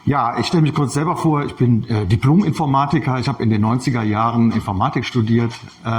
Ja, ich stelle mich kurz selber vor. Ich bin Diplom-Informatiker. Ich habe in den 90er Jahren Informatik studiert.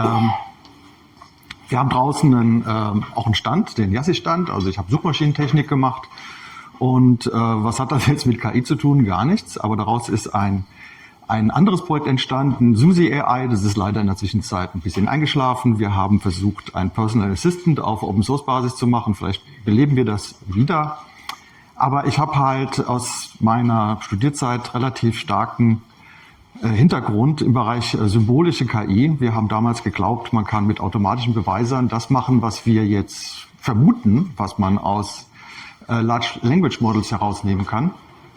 Wir haben draußen auch einen Stand, den Yassi-Stand. Also ich habe Suchmaschinentechnik gemacht. Und was hat das jetzt mit KI zu tun? Gar nichts. Aber daraus ist ein anderes Projekt entstanden, SUSI AI. Das ist leider in der Zwischenzeit ein bisschen eingeschlafen. Wir haben versucht, ein Personal Assistant auf Open-Source-Basis zu machen. Vielleicht beleben wir das wieder. Aber ich habe halt aus meiner Studierzeit relativ starken Hintergrund im Bereich symbolische KI. Wir haben damals geglaubt, man kann mit automatischen Beweisern das machen, was wir jetzt vermuten, was man aus Large Language Models herausnehmen kann.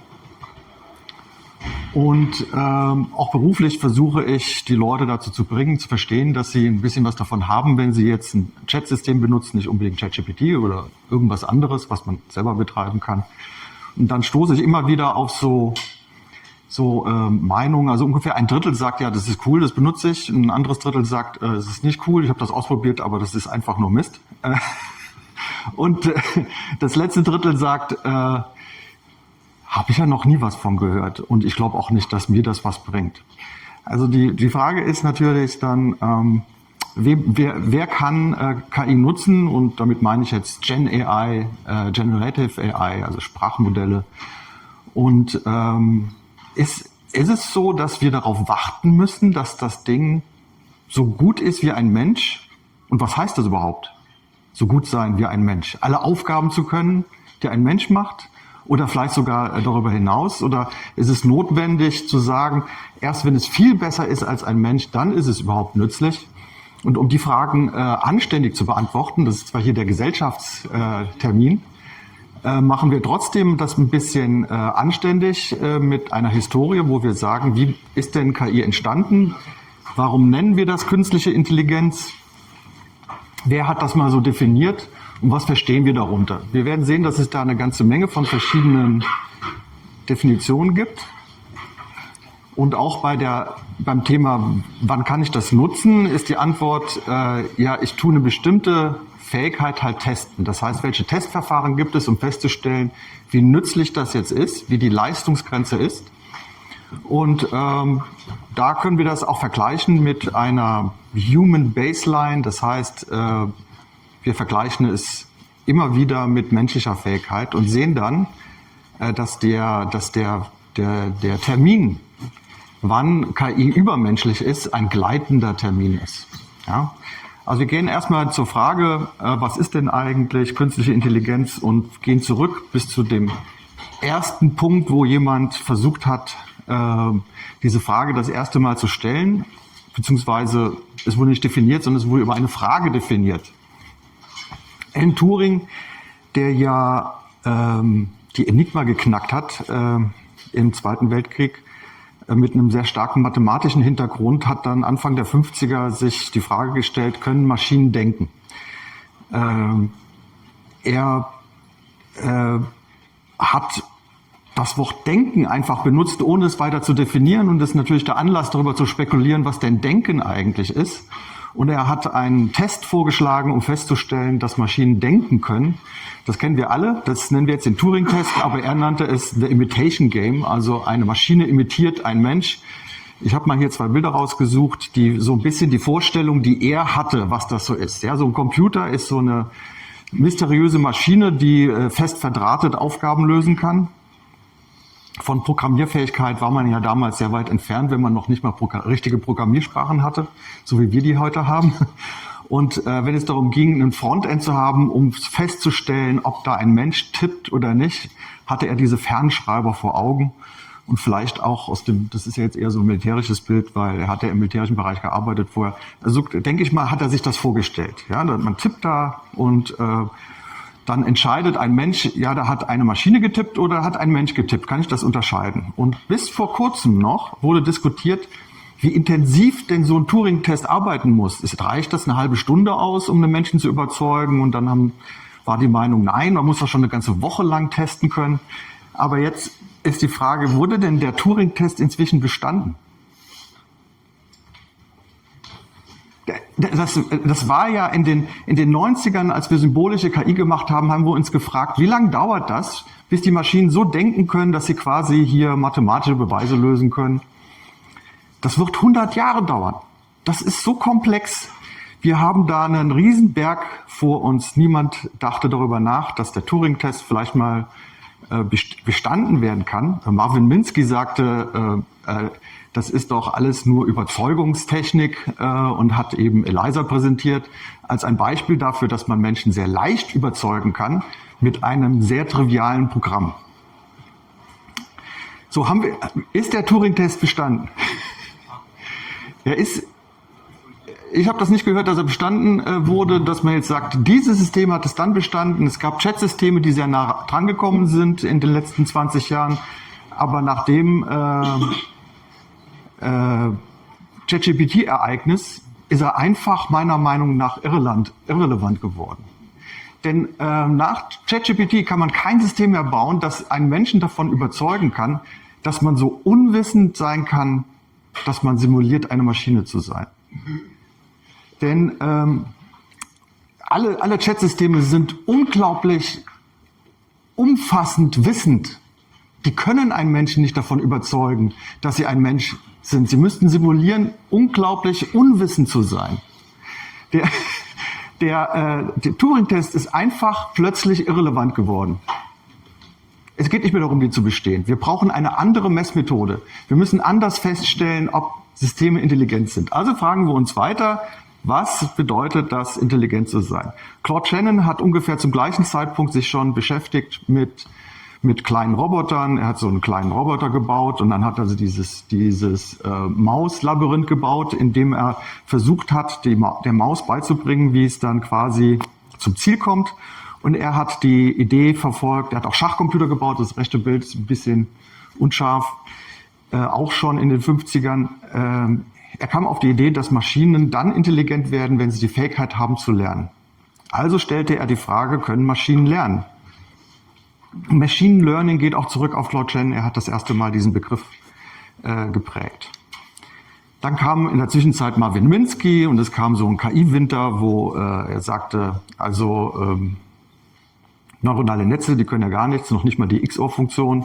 Und auch beruflich versuche ich, die Leute dazu zu bringen, zu verstehen, dass sie ein bisschen was davon haben, wenn sie jetzt ein Chat-System benutzen, nicht unbedingt ChatGPT oder irgendwas anderes, was man selber betreiben kann. Und dann stoße ich immer wieder auf so Meinungen. Also ungefähr ein Drittel sagt, ja, das ist cool, das benutze ich. Ein anderes Drittel sagt, es ist nicht cool, ich habe das ausprobiert, aber das ist einfach nur Mist. Und das letzte Drittel sagt, habe ich ja noch nie was von gehört. Und ich glaube auch nicht, dass mir das was bringt. Also die Frage ist natürlich dann, wer kann KI nutzen? Und damit meine ich jetzt Gen AI, Generative AI, also Sprachmodelle. Und ist es so, dass wir darauf warten müssen, dass das Ding so gut ist wie ein Mensch? Und was heißt das überhaupt? So gut sein wie ein Mensch? Alle Aufgaben zu können, die ein Mensch macht? Oder vielleicht sogar darüber hinaus? Oder ist es notwendig zu sagen, erst wenn es viel besser ist als ein Mensch, dann ist es überhaupt nützlich? Und um die Fragen anständig zu beantworten, das ist zwar hier der Gesellschaftstermin, machen wir trotzdem das ein bisschen anständig mit einer Historie, wo wir sagen, wie ist denn KI entstanden? Warum nennen wir das künstliche Intelligenz? Wer hat das mal so definiert? Und was verstehen wir darunter? Wir werden sehen, dass es da eine ganze Menge von verschiedenen Definitionen gibt. Und auch beim Thema, wann kann ich das nutzen, ist die Antwort, ja, ich tue eine bestimmte Fähigkeit halt testen. Das heißt, welche Testverfahren gibt es, um festzustellen, wie nützlich das jetzt ist, wie die Leistungsgrenze ist. Und da können wir das auch vergleichen mit einer Human Baseline. Das heißt, wir vergleichen es immer wieder mit menschlicher Fähigkeit und sehen dann, dass der Termin, wann KI übermenschlich ist, ein gleitender Termin ist. Ja? Also wir gehen erstmal zur Frage, was ist denn eigentlich künstliche Intelligenz, und gehen zurück bis zu dem ersten Punkt, wo jemand versucht hat, diese Frage das erste Mal zu stellen, beziehungsweise es wurde nicht definiert, sondern es wurde über eine Frage definiert. Alan Turing, der ja die Enigma geknackt hat im Zweiten Weltkrieg, mit einem sehr starken mathematischen Hintergrund, hat dann Anfang der 50er sich die Frage gestellt, können Maschinen denken? Er hat das Wort Denken einfach benutzt, ohne es weiter zu definieren, und das ist natürlich der Anlass, darüber zu spekulieren, was denn Denken eigentlich ist. Und er hat einen Test vorgeschlagen, um festzustellen, dass Maschinen denken können. Das kennen wir alle, das nennen wir jetzt den Turing-Test, aber er nannte es The Imitation Game, also eine Maschine imitiert einen Mensch. Ich habe mal hier 2 Bilder rausgesucht, die so ein bisschen die Vorstellung, die er hatte, was das so ist. Ja, so ein Computer ist so eine mysteriöse Maschine, die fest verdrahtet Aufgaben lösen kann. Von Programmierfähigkeit war man ja damals sehr weit entfernt, wenn man noch nicht mal richtige Programmiersprachen hatte, so wie wir die heute haben. Und wenn es darum ging, ein Frontend zu haben, um festzustellen, ob da ein Mensch tippt oder nicht, hatte er diese Fernschreiber vor Augen. Und vielleicht auch das ist ja jetzt eher so ein militärisches Bild, weil er hat ja im militärischen Bereich gearbeitet vorher. Also denke ich mal, hat er sich das vorgestellt. Ja, man tippt da und dann entscheidet ein Mensch, ja, da hat eine Maschine getippt oder hat ein Mensch getippt. Kann ich das unterscheiden? Und bis vor kurzem noch wurde diskutiert, wie intensiv denn so ein Turing-Test arbeiten muss. Reicht das eine halbe Stunde aus, um einen Menschen zu überzeugen? Und dann war die Meinung, nein, man muss das schon eine ganze Woche lang testen können. Aber jetzt ist die Frage, wurde denn der Turing-Test inzwischen bestanden? Das war ja in den 90ern, als wir symbolische KI gemacht haben, haben wir uns gefragt, wie lange dauert das, bis die Maschinen so denken können, dass sie quasi hier mathematische Beweise lösen können. Das wird 100 Jahre dauern. Das ist so komplex. Wir haben da einen Riesenberg vor uns. Niemand dachte darüber nach, dass der Turing-Test vielleicht mal bestanden werden kann. Marvin Minsky sagte, das ist doch alles nur Überzeugungstechnik und hat eben ELIZA präsentiert als ein Beispiel dafür, dass man Menschen sehr leicht überzeugen kann mit einem sehr trivialen Programm. So ist der Turing-Test bestanden? Ich habe das nicht gehört, dass er bestanden wurde, dass man jetzt sagt, dieses System hat es dann bestanden. Es gab Chat-Systeme, die sehr nah dran gekommen sind in den letzten 20 Jahren. Aber nach dem ChatGPT-Ereignis ist er einfach meiner Meinung nach irrelevant geworden. Denn nach ChatGPT kann man kein System mehr bauen, das einen Menschen davon überzeugen kann, dass man so unwissend sein kann, dass man simuliert, eine Maschine zu sein. Denn alle Chatsysteme sind unglaublich umfassend wissend. Die können einen Menschen nicht davon überzeugen, dass sie ein Mensch sind. Sie müssten simulieren, unglaublich unwissend zu sein. Der Turing-Test ist einfach plötzlich irrelevant geworden. Es geht nicht mehr darum, die zu bestehen. Wir brauchen eine andere Messmethode. Wir müssen anders feststellen, ob Systeme intelligent sind. Also fragen wir uns weiter, was bedeutet das, intelligent zu sein? Claude Shannon hat ungefähr zum gleichen Zeitpunkt sich schon beschäftigt mit kleinen Robotern. Er hat so einen kleinen Roboter gebaut und dann hat er also dieses Mauslabyrinth gebaut, in dem er versucht hat, der Maus beizubringen, wie es dann quasi zum Ziel kommt. Und er hat die Idee verfolgt, er hat auch Schachcomputer gebaut, das rechte Bild ist ein bisschen unscharf, auch schon in den 50ern. Er kam auf die Idee, dass Maschinen dann intelligent werden, wenn sie die Fähigkeit haben zu lernen. Also stellte er die Frage, können Maschinen lernen? Machine Learning geht auch zurück auf Claude Shannon, er hat das erste Mal diesen Begriff geprägt. Dann kam in der Zwischenzeit Marvin Minsky und es kam so ein KI-Winter, wo er sagte, also neuronale Netze, die können ja gar nichts, noch nicht mal die XOR-Funktion.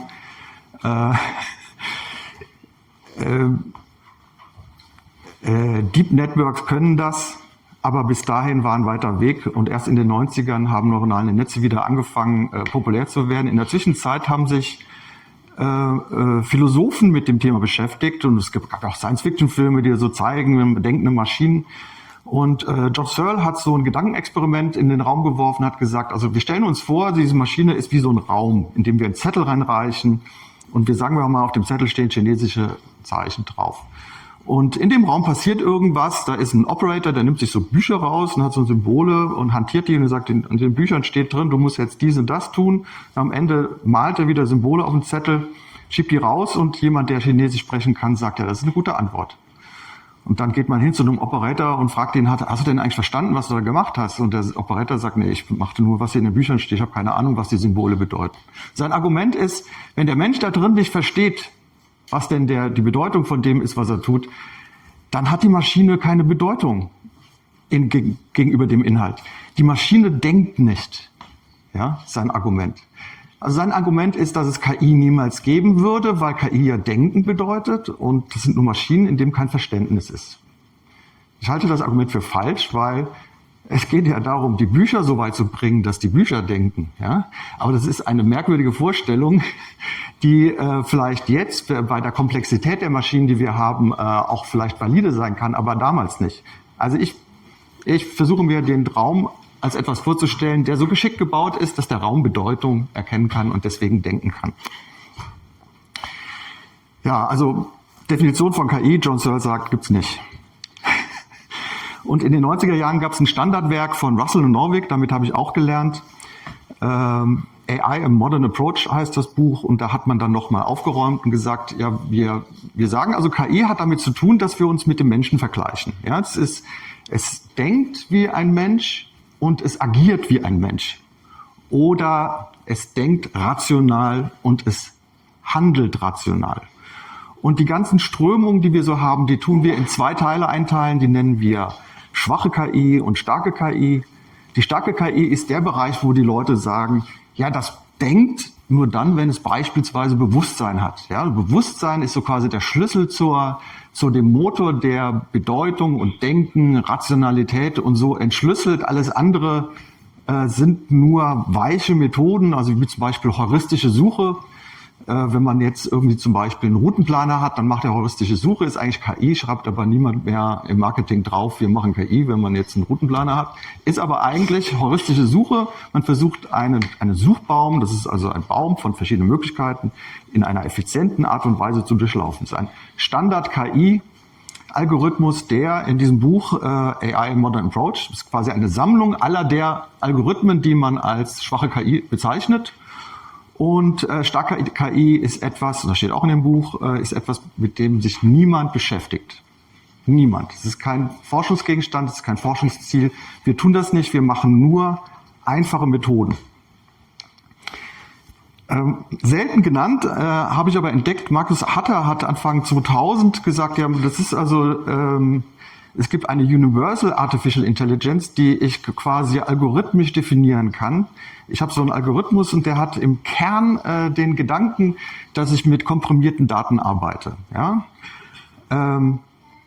Deep Networks können das, aber bis dahin war ein weiter Weg und erst in den 90ern haben neuronale Netze wieder angefangen, populär zu werden. In der Zwischenzeit haben sich Philosophen mit dem Thema beschäftigt und es gibt auch Science-Fiction-Filme, die so zeigen, denkende Maschinen. Und George Searle hat so ein Gedankenexperiment in den Raum geworfen, hat gesagt, also wir stellen uns vor, diese Maschine ist wie so ein Raum, in dem wir einen Zettel reinreichen und wir sagen mal, auf dem Zettel stehen chinesische Zeichen drauf. Und in dem Raum passiert irgendwas, da ist ein Operator, der nimmt sich so Bücher raus und hat so Symbole und hantiert die und sagt, in den Büchern steht drin, du musst jetzt dies und das tun. Und am Ende malt er wieder Symbole auf den Zettel, schiebt die raus und jemand, der Chinesisch sprechen kann, sagt, ja, das ist eine gute Antwort. Und dann geht man hin zu einem Operator und fragt ihn, hast du denn eigentlich verstanden, was du da gemacht hast? Und der Operator sagt, nee, ich machte nur, was hier in den Büchern steht, ich habe keine Ahnung, was die Symbole bedeuten. Sein Argument ist, wenn der Mensch da drin nicht versteht, was denn die Bedeutung von dem ist, was er tut, dann hat die Maschine keine Bedeutung gegenüber dem Inhalt. Die Maschine denkt nicht, ja, sein Argument. Also sein Argument ist, dass es KI niemals geben würde, weil KI ja Denken bedeutet und das sind nur Maschinen, in denen kein Verständnis ist. Ich halte das Argument für falsch, weil es geht ja darum, die Bücher so weit zu bringen, dass die Bücher denken. Ja? Aber das ist eine merkwürdige Vorstellung, die vielleicht jetzt bei der Komplexität der Maschinen, die wir haben, auch vielleicht valide sein kann, aber damals nicht. Also ich versuche mir den Raum als etwas vorzustellen, der so geschickt gebaut ist, dass der Raum Bedeutung erkennen kann und deswegen denken kann. Ja, also Definition von KI, John Searle sagt, gibt's nicht. Und in den 90er Jahren gab es ein Standardwerk von Russell und Norvig, damit habe ich auch gelernt. AI, a Modern Approach heißt das Buch und da hat man dann nochmal aufgeräumt und gesagt, ja, wir sagen also, KI hat damit zu tun, dass wir uns mit dem Menschen vergleichen. Ja, es denkt wie ein Mensch und es agiert wie ein Mensch. Oder es denkt rational und es handelt rational. Und die ganzen Strömungen, die wir so haben, die tun wir in zwei Teile einteilen, die nennen wir schwache KI und starke KI. Die starke KI ist der Bereich, wo die Leute sagen, ja, das denkt nur dann, wenn es beispielsweise Bewusstsein hat. Ja, Bewusstsein ist so quasi der Schlüssel zu dem Motor, der Bedeutung und Denken, Rationalität und so entschlüsselt. Alles andere sind nur weiche Methoden, also wie zum Beispiel heuristische Suche. Wenn man jetzt irgendwie zum Beispiel einen Routenplaner hat, dann macht er heuristische Suche, ist eigentlich KI, schreibt aber niemand mehr im Marketing drauf, wir machen KI, wenn man jetzt einen Routenplaner hat. Ist aber eigentlich heuristische Suche. Man versucht einen Suchbaum, das ist also ein Baum von verschiedenen Möglichkeiten, in einer effizienten Art und Weise zu durchlaufen. Das ist ein Standard-KI-Algorithmus, der in diesem Buch AI Modern Approach, ist quasi eine Sammlung aller der Algorithmen, die man als schwache KI bezeichnet. Und starke KI ist etwas, das steht auch in dem Buch, ist etwas, mit dem sich niemand beschäftigt. Niemand. Es ist kein Forschungsgegenstand, es ist kein Forschungsziel. Wir tun das nicht, wir machen nur einfache Methoden. Selten genannt, habe ich aber entdeckt, Markus Hatter hat Anfang 2000 gesagt, ja, das ist also, es gibt eine Universal Artificial Intelligence, die ich quasi algorithmisch definieren kann. Ich habe so einen Algorithmus und der hat im Kern den Gedanken, dass ich mit komprimierten Daten arbeite. Ja? Er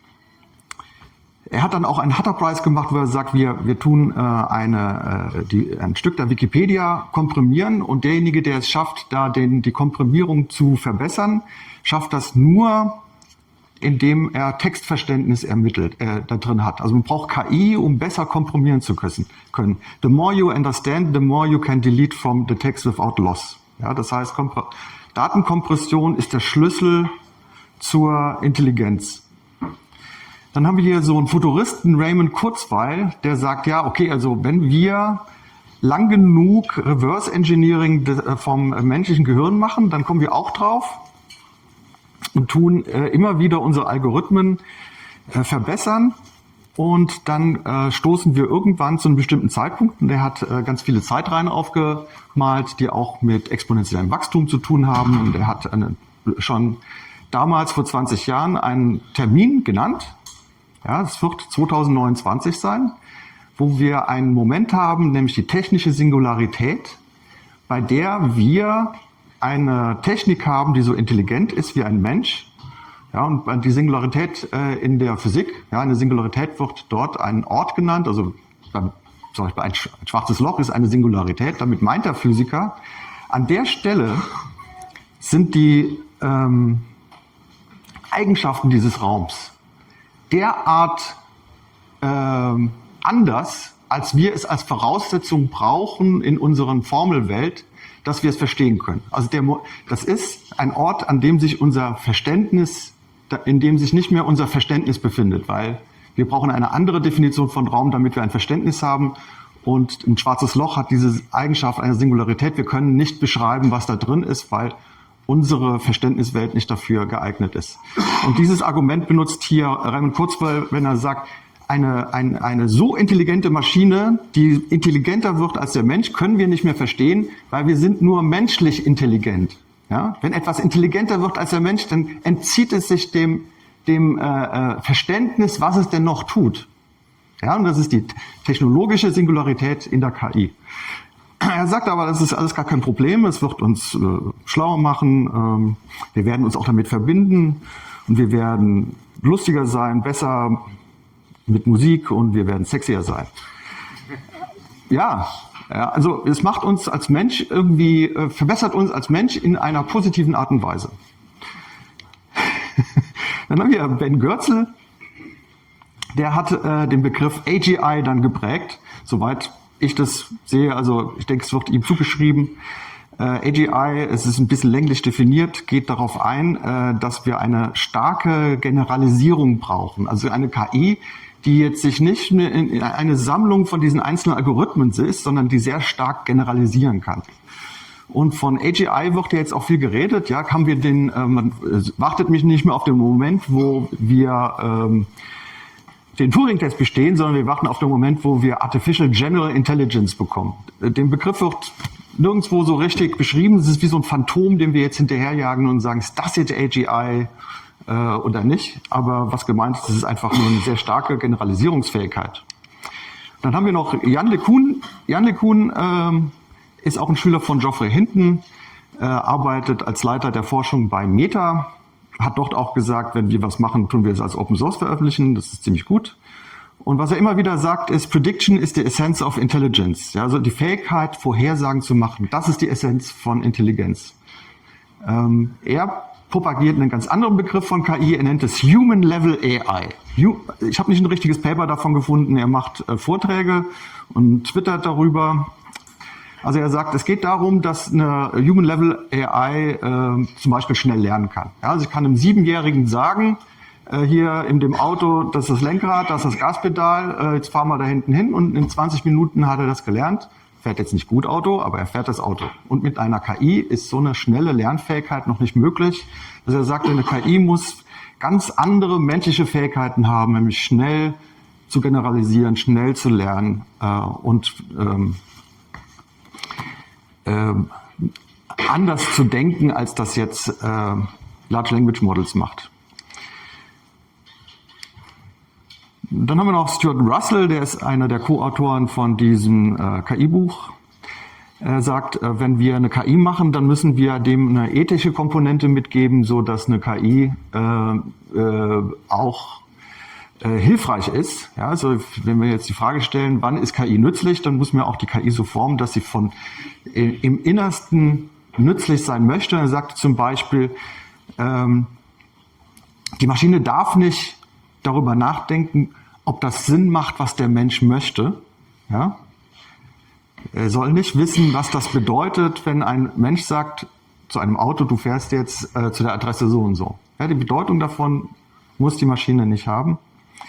hat dann auch einen Hatter-Preis gemacht, wo er sagt, wir tun ein Stück der Wikipedia komprimieren und derjenige, der es schafft, da die Komprimierung zu verbessern, schafft das nur, indem er Textverständnis da drin hat. Also man braucht KI, um besser komprimieren zu können. The more you understand, the more you can delete from the text without loss. Ja, das heißt, Datenkompression ist der Schlüssel zur Intelligenz. Dann haben wir hier so einen Futuristen, Raymond Kurzweil, der sagt, ja, okay, also wenn wir lang genug Reverse Engineering vom menschlichen Gehirn machen, dann kommen wir auch drauf und tun immer wieder unsere Algorithmen verbessern und dann stoßen wir irgendwann zu einem bestimmten Zeitpunkt. Und der hat ganz viele Zeitreihen aufgemalt, die auch mit exponentiellem Wachstum zu tun haben. Und er hat schon damals vor 20 Jahren einen Termin genannt. Ja, es wird 2029 sein, wo wir einen Moment haben, nämlich die technische Singularität, bei der wir eine Technik haben, die so intelligent ist wie ein Mensch. Ja, und die Singularität in der Physik, ja, eine Singularität wird dort ein Ort genannt, also zum Beispiel ein schwarzes Loch ist eine Singularität, damit meint der Physiker, an der Stelle sind die Eigenschaften dieses Raums derart anders, als wir es als Voraussetzung brauchen in unserer Formelwelt, dass wir es verstehen können. Also das ist ein Ort, an dem sich in dem sich nicht mehr unser Verständnis befindet, weil wir brauchen eine andere Definition von Raum, damit wir ein Verständnis haben. Und ein schwarzes Loch hat diese Eigenschaft einer Singularität. Wir können nicht beschreiben, was da drin ist, weil unsere Verständniswelt nicht dafür geeignet ist. Und dieses Argument benutzt hier Raymond Kurzweil, wenn er sagt, eine so intelligente Maschine, die intelligenter wird als der Mensch, können wir nicht mehr verstehen, weil wir sind nur menschlich intelligent. Ja? Wenn etwas intelligenter wird als der Mensch, dann entzieht es sich dem Verständnis, was es denn noch tut. Ja? Und das ist die technologische Singularität in der KI. Er sagt aber, das ist alles gar kein Problem, es wird uns schlauer machen, wir werden uns auch damit verbinden und wir werden lustiger sein, besser mit Musik und wir werden sexier sein. Ja, also es macht uns als Mensch irgendwie, verbessert uns als Mensch in einer positiven Art und Weise. Dann haben wir Ben Goertzel, der hat den Begriff AGI dann geprägt, soweit ich das sehe, also ich denke, es wird ihm zugeschrieben. AGI, es ist ein bisschen länglich definiert, geht darauf ein, dass wir eine starke Generalisierung brauchen. Also eine KI, die jetzt sich nicht eine Sammlung von diesen einzelnen Algorithmen ist, sondern die sehr stark generalisieren kann. Und von AGI wird ja jetzt auch viel geredet. Ja, haben wir man wartet mich nicht mehr auf den Moment, wo wir den Turing-Test bestehen, sondern wir warten auf den Moment, wo wir Artificial General Intelligence bekommen. Den Begriff wird nirgendwo so richtig beschrieben. Es ist wie so ein Phantom, dem wir jetzt hinterherjagen und sagen, ist das jetzt AGI? oder nicht. Aber was gemeint ist, es ist einfach nur eine sehr starke Generalisierungsfähigkeit. Dann haben wir noch Jan LeCun. Jan LeCun ist auch ein Schüler von Geoffrey Hinton, arbeitet als Leiter der Forschung bei Meta, hat dort auch gesagt, wenn wir was machen, tun wir es als Open Source veröffentlichen. Das ist ziemlich gut. Und was er immer wieder sagt, ist, Prediction is the essence of intelligence. Ja, also die Fähigkeit, Vorhersagen zu machen, das ist die Essenz von Intelligenz. Er propagiert einen ganz anderen Begriff von KI, er nennt es Human Level AI. Ich habe nicht ein richtiges Paper davon gefunden, er macht Vorträge und twittert darüber. Also er sagt, es geht darum, dass eine Human Level AI zum Beispiel schnell lernen kann. Ja, also ich kann einem 7-Jährigen sagen, hier in dem Auto, das ist das Lenkrad, das ist das Gaspedal, jetzt fahren wir da hinten hin und in 20 Minuten hat er das gelernt. Fährt jetzt nicht gut Auto, aber er fährt das Auto. Und mit einer KI ist so eine schnelle Lernfähigkeit noch nicht möglich. Also er sagt, eine KI muss ganz andere menschliche Fähigkeiten haben, nämlich schnell zu generalisieren, schnell zu lernen und anders zu denken, als das jetzt Large Language Models macht. Dann haben wir noch Stuart Russell, der ist einer der Co-Autoren von diesem KI-Buch. Er sagt, wenn wir eine KI machen, dann müssen wir dem eine ethische Komponente mitgeben, so dass eine KI auch hilfreich ist. Ja, also wenn wir jetzt die Frage stellen, wann ist KI nützlich, dann muss man auch die KI so formen, dass sie im Innersten nützlich sein möchte. Er sagt zum Beispiel, die Maschine darf nicht darüber nachdenken, ob das Sinn macht, was der Mensch möchte. Ja? Er soll nicht wissen, was das bedeutet, wenn ein Mensch sagt zu einem Auto, du fährst jetzt zu der Adresse so und so. Ja, die Bedeutung davon muss die Maschine nicht haben.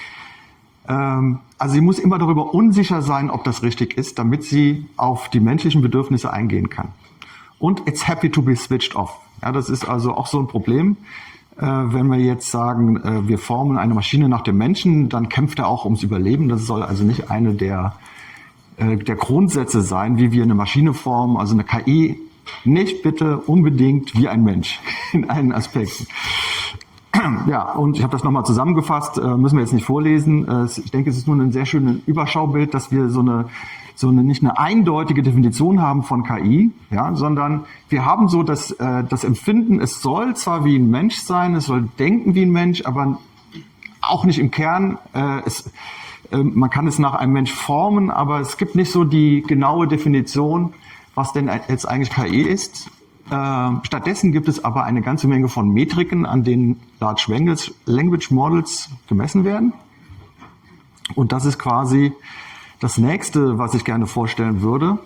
Also sie muss immer darüber unsicher sein, ob das richtig ist, damit sie auf die menschlichen Bedürfnisse eingehen kann. Und it's happy to be switched off. Ja, das ist also auch so ein Problem. Wenn wir jetzt sagen, wir formen eine Maschine nach dem Menschen, dann kämpft er auch ums Überleben. Das soll also nicht eine der Grundsätze sein, wie wir eine Maschine formen, also eine KI, nicht bitte unbedingt wie ein Mensch in allen Aspekten. Ja, und ich habe das nochmal zusammengefasst, müssen wir jetzt nicht vorlesen. Ich denke, es ist nur ein sehr schönes Überschaubild, dass wir so eine nicht eine eindeutige Definition haben von KI, ja, sondern wir haben so das Empfinden, es soll zwar wie ein Mensch sein, es soll denken wie ein Mensch, aber auch nicht im Kern. Man kann es nach einem Mensch formen, aber es gibt nicht so die genaue Definition, was denn jetzt eigentlich KI ist. Stattdessen gibt es aber eine ganze Menge von Metriken, an denen Large Language Models gemessen werden. Und das ist quasi das Nächste, was ich gerne vorstellen würde,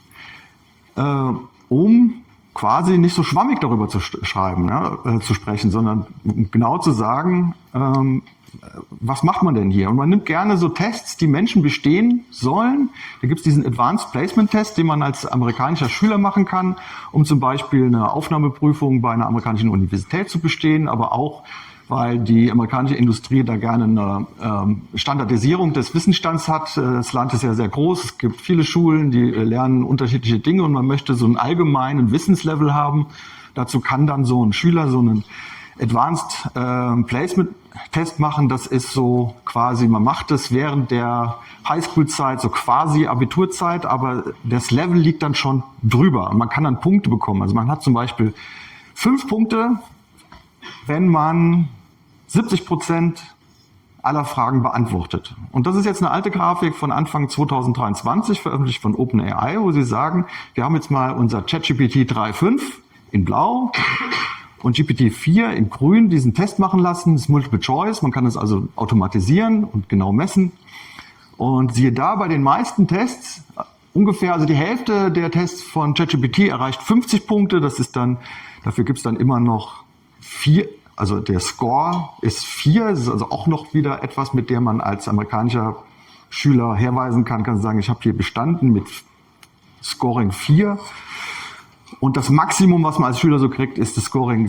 um quasi nicht so schwammig darüber zu sprechen, sondern genau zu sagen, was macht man denn hier? Und man nimmt gerne so Tests, die Menschen bestehen sollen. Da gibt es diesen Advanced Placement Test, den man als amerikanischer Schüler machen kann, um zum Beispiel eine Aufnahmeprüfung bei einer amerikanischen Universität zu bestehen, aber auch weil die amerikanische Industrie da gerne eine Standardisierung des Wissensstands hat. Das Land ist ja sehr groß, es gibt viele Schulen, die lernen unterschiedliche Dinge und man möchte so einen allgemeinen Wissenslevel haben. Dazu kann dann so ein Schüler so einen Advanced Placement Test machen. Das ist so quasi, man macht es während der Highschool-Zeit, so quasi Abiturzeit, aber das Level liegt dann schon drüber und man kann dann Punkte bekommen. Also man hat zum Beispiel 5 Punkte, wenn man 70% aller Fragen beantwortet. Und das ist jetzt eine alte Grafik von Anfang 2023, veröffentlicht von OpenAI, wo sie sagen, wir haben jetzt mal unser ChatGPT 3.5 in blau und GPT-4 in grün diesen Test machen lassen. Das ist Multiple Choice, man kann das also automatisieren und genau messen. Und siehe da, bei den meisten Tests, ungefähr, also die Hälfte der Tests von ChatGPT erreicht 50 Punkte. Das ist dann, dafür gibt es dann immer noch 4, also der Score ist 4, das ist also auch noch wieder etwas, mit dem man als amerikanischer Schüler herweisen kann sagen, ich habe hier bestanden mit Scoring 4. Und das Maximum, was man als Schüler so kriegt, ist das Scoring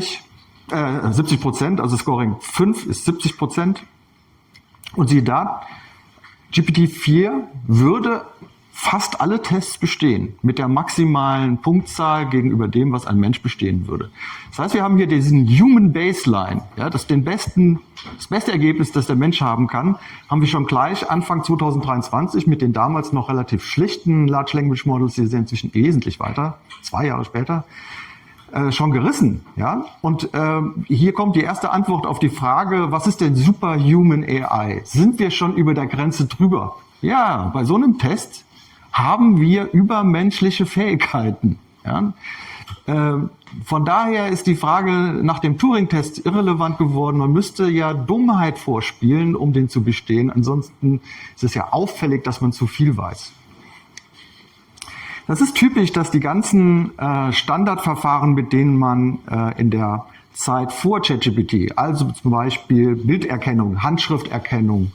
70%, also Scoring 5 ist 70%. Und siehe da, GPT-4 würde fast alle Tests bestehen, mit der maximalen Punktzahl gegenüber dem, was ein Mensch bestehen würde. Das heißt, wir haben hier diesen Human Baseline, ja, das beste Ergebnis, das der Mensch haben kann, haben wir schon gleich Anfang 2023 mit den damals noch relativ schlichten Large Language Models, die sind inzwischen wesentlich weiter, 2 Jahre später, schon gerissen. Ja? Und hier kommt die erste Antwort auf die Frage, was ist denn Superhuman AI? Sind wir schon über der Grenze drüber? Ja, bei so einem Test haben wir übermenschliche Fähigkeiten. Ja? Von daher ist die Frage nach dem Turing-Test irrelevant geworden. Man müsste ja Dummheit vorspielen, um den zu bestehen. Ansonsten ist es ja auffällig, dass man zu viel weiß. Das ist typisch, dass die ganzen Standardverfahren, mit denen man in der Zeit vor ChatGPT, also zum Beispiel Bilderkennung, Handschrifterkennung,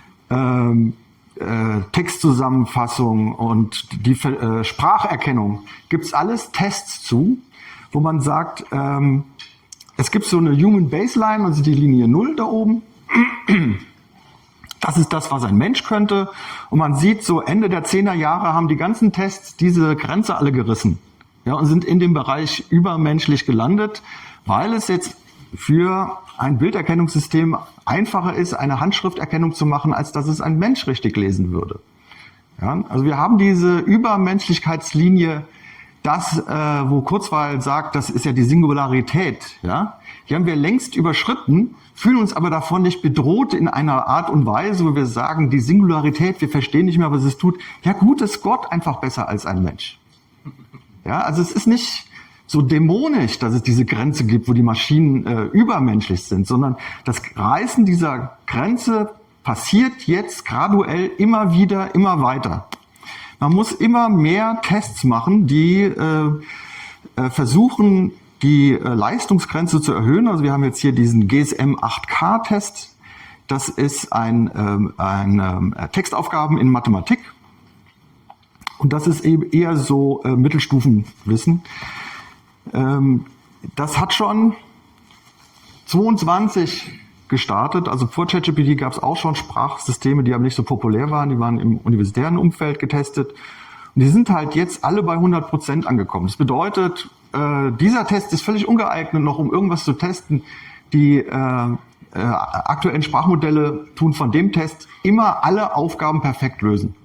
Textzusammenfassung und die Spracherkennung, gibt's alles Tests zu, wo man sagt, es gibt so eine Human Baseline, also die Linie 0 da oben. Das ist das, was ein Mensch könnte. Und man sieht, so Ende der 10er Jahre haben die ganzen Tests diese Grenze alle gerissen. Ja, und sind in dem Bereich übermenschlich gelandet, weil es jetzt für ein Bilderkennungssystem einfacher ist, eine Handschrifterkennung zu machen, als dass es ein Mensch richtig lesen würde. Ja, also wir haben diese Übermenschlichkeitslinie, das, wo Kurzweil sagt, das ist ja die Singularität. Ja, die haben wir längst überschritten, fühlen uns aber davon nicht bedroht in einer Art und Weise, wo wir sagen, die Singularität, wir verstehen nicht mehr, was es tut. Ja, gut, ist Gott einfach besser als ein Mensch. Ja, also es ist nicht so dämonisch, dass es diese Grenze gibt, wo die Maschinen übermenschlich sind, sondern das Reißen dieser Grenze passiert jetzt graduell immer wieder, immer weiter. Man muss immer mehr Tests machen, die versuchen, die Leistungsgrenze zu erhöhen. Also wir haben jetzt hier diesen GSM 8K-Test. Das ist ein Textaufgaben in Mathematik. Und das ist eben eher so Mittelstufenwissen. Das hat schon 22 gestartet. Also vor ChatGPT gab es auch schon Sprachsysteme, die aber nicht so populär waren. Die waren im universitären Umfeld getestet. Und die sind halt jetzt alle bei 100% angekommen. Das bedeutet, dieser Test ist völlig ungeeignet, noch um irgendwas zu testen. Die aktuellen Sprachmodelle tun von dem Test immer alle Aufgaben perfekt lösen.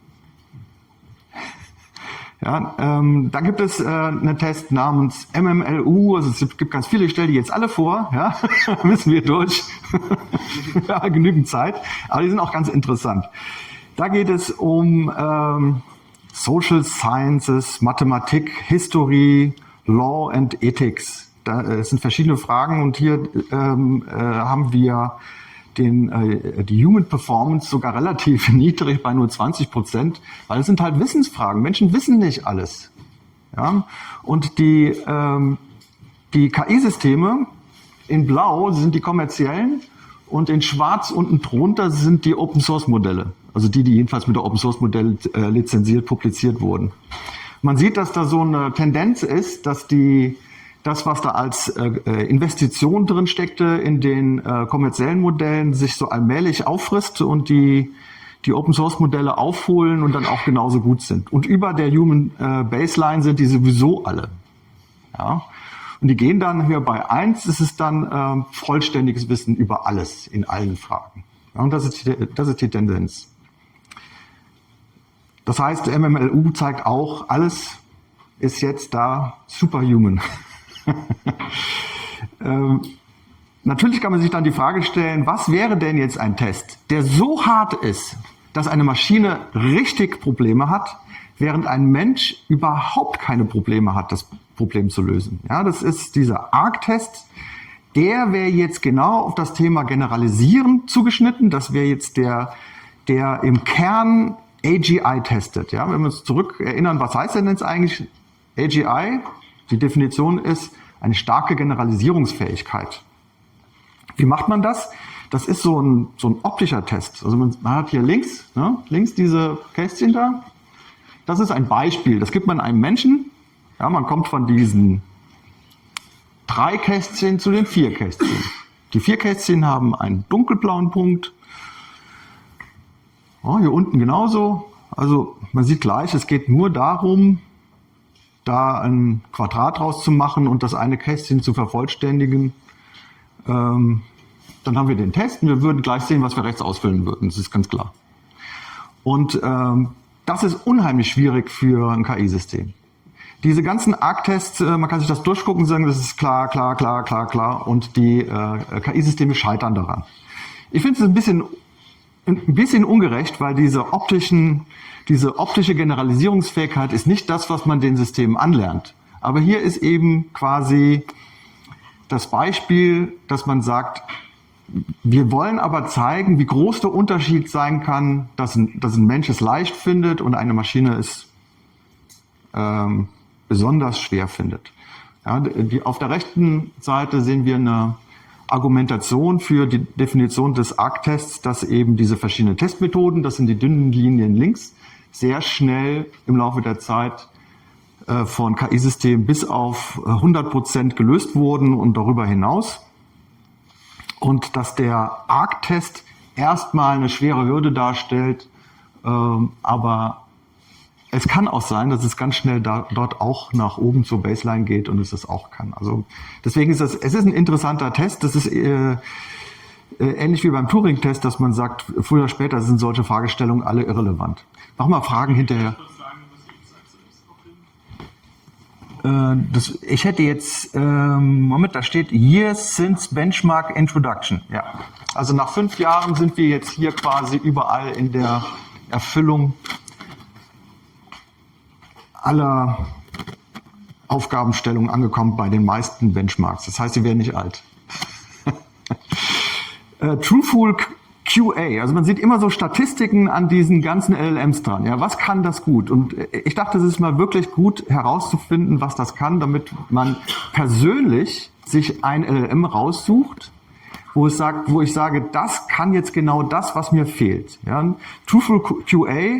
Ja, da gibt es einen Test namens MMLU, also es gibt ganz viele, ich stelle die jetzt alle vor, ja, müssen wir durch, ja, genügend Zeit, aber die sind auch ganz interessant. Da geht es um Social Sciences, Mathematik, History, Law and Ethics. Es sind verschiedene Fragen und hier haben wir die Human Performance sogar relativ niedrig bei nur 20%, weil es sind halt Wissensfragen. Menschen wissen nicht alles. Ja? Und die KI-Systeme in blau sind die kommerziellen und in schwarz unten drunter sind die Open-Source-Modelle. Also die jedenfalls mit der Open-Source-Modell lizenziert, publiziert wurden. Man sieht, dass da so eine Tendenz ist, dass das, was da als Investition drin steckte in den kommerziellen Modellen, sich so allmählich auffrisst und die Open-Source-Modelle aufholen und dann auch genauso gut sind. Und über der Human Baseline sind die sowieso alle. Ja? Und die gehen dann hier bei 1, ist es dann vollständiges Wissen über alles in allen Fragen. Ja, und das ist die Tendenz. Das heißt, MMLU zeigt auch, alles ist jetzt da superhuman. Natürlich kann man sich dann die Frage stellen, was wäre denn jetzt ein Test, der so hart ist, dass eine Maschine richtig Probleme hat, während ein Mensch überhaupt keine Probleme hat, das Problem zu lösen. Ja, das ist dieser ARC-Test. Der wäre jetzt genau auf das Thema Generalisieren zugeschnitten. Das wäre jetzt der im Kern AGI testet. Ja, wenn wir uns zurück erinnern, was heißt denn jetzt eigentlich AGI? Die Definition ist eine starke Generalisierungsfähigkeit. Wie macht man das? Das ist so ein optischer Test. Also man hat hier links diese Kästchen da. Das ist ein Beispiel. Das gibt man einem Menschen. Ja, man kommt von diesen 3 Kästchen zu den 4 Kästchen. Die 4 Kästchen haben einen dunkelblauen Punkt. Oh, hier unten genauso. Also man sieht gleich, es geht nur darum, da ein Quadrat draus zu machen und das eine Kästchen zu vervollständigen. Dann haben wir den Test und wir würden gleich sehen, was wir rechts ausfüllen würden. Das ist ganz klar. Und das ist unheimlich schwierig für ein KI-System. Diese ganzen ARC-Tests, man kann sich das durchgucken und sagen, das ist klar, klar, klar, klar, klar. Und die KI-Systeme scheitern daran. Ich finde es ein bisschen ungerecht, weil diese optische Generalisierungsfähigkeit ist nicht das, was man den Systemen anlernt. Aber hier ist eben quasi das Beispiel, dass man sagt, wir wollen aber zeigen, wie groß der Unterschied sein kann, dass ein Mensch es leicht findet und eine Maschine es besonders schwer findet. Ja, auf der rechten Seite sehen wir eine Argumentation für die Definition des ARC-Tests, dass eben diese verschiedenen Testmethoden, das sind die dünnen Linien links, sehr schnell im Laufe der Zeit von KI-Systemen bis auf 100% gelöst wurden und darüber hinaus. Und dass der ARC-Test erstmal eine schwere Hürde darstellt, aber es kann auch sein, dass es ganz schnell dort auch nach oben zur Baseline geht und es das auch kann. Also deswegen es ist ein interessanter Test. Das ist ähnlich wie beim Turing-Test, dass man sagt, früher oder später sind solche Fragestellungen alle irrelevant. Mach mal Fragen hinterher. Ich hätte jetzt, Moment, da steht Years since Benchmark Introduction. Ja. Also nach 5 Jahren sind wir jetzt hier quasi überall in der Erfüllung aller Aufgabenstellungen angekommen bei den meisten Benchmarks. Das heißt, sie werden nicht alt. Truthful QA, also man sieht immer so Statistiken an diesen ganzen LLMs dran. Ja, was kann das gut? Und ich dachte, es ist mal wirklich gut herauszufinden, was das kann, damit man persönlich sich ein LLM raussucht, wo ich sage, das kann jetzt genau das, was mir fehlt. Ja, Truthful QA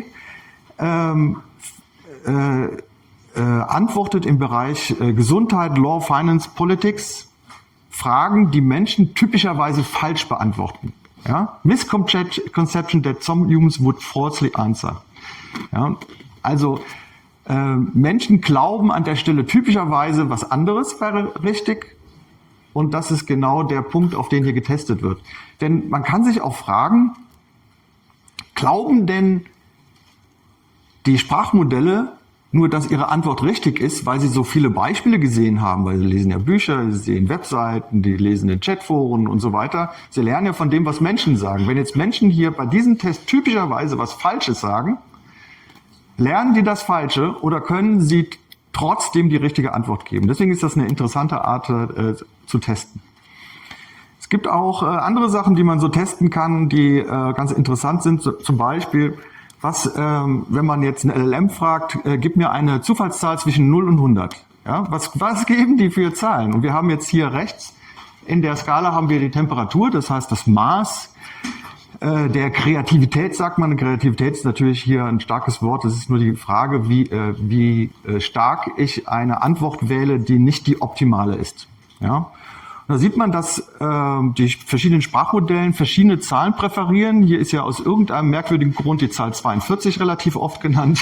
antwortet im Bereich Gesundheit, Law, Finance, Politics Fragen, die Menschen typischerweise falsch beantworten. Ja? Misconception that some humans would falsely answer. Ja? Also Menschen glauben an der Stelle typischerweise was anderes wäre richtig. Und das ist genau der Punkt, auf den hier getestet wird. Denn man kann sich auch fragen, glauben denn die Sprachmodelle nur, dass ihre Antwort richtig ist, weil sie so viele Beispiele gesehen haben, weil sie lesen ja Bücher, sie sehen Webseiten, die lesen in Chatforen und so weiter. Sie lernen ja von dem, was Menschen sagen. Wenn jetzt Menschen hier bei diesem Test typischerweise was Falsches sagen, lernen die das Falsche oder können sie trotzdem die richtige Antwort geben? Deswegen ist das eine interessante Art zu testen. Es gibt auch andere Sachen, die man so testen kann, die ganz interessant sind. Zum Beispiel, wenn man jetzt ein LLM fragt, gib mir eine Zufallszahl zwischen 0 und 100. Ja, was geben die für Zahlen? Und wir haben jetzt hier rechts in der Skala haben wir die Temperatur, das heißt das Maß der Kreativität, sagt man. Kreativität ist natürlich hier ein starkes Wort. Das ist nur die Frage, wie stark ich eine Antwort wähle, die nicht die optimale ist. Ja. Da sieht man, dass die verschiedenen Sprachmodellen verschiedene Zahlen präferieren. Hier ist ja aus irgendeinem merkwürdigen Grund die Zahl 42 relativ oft genannt.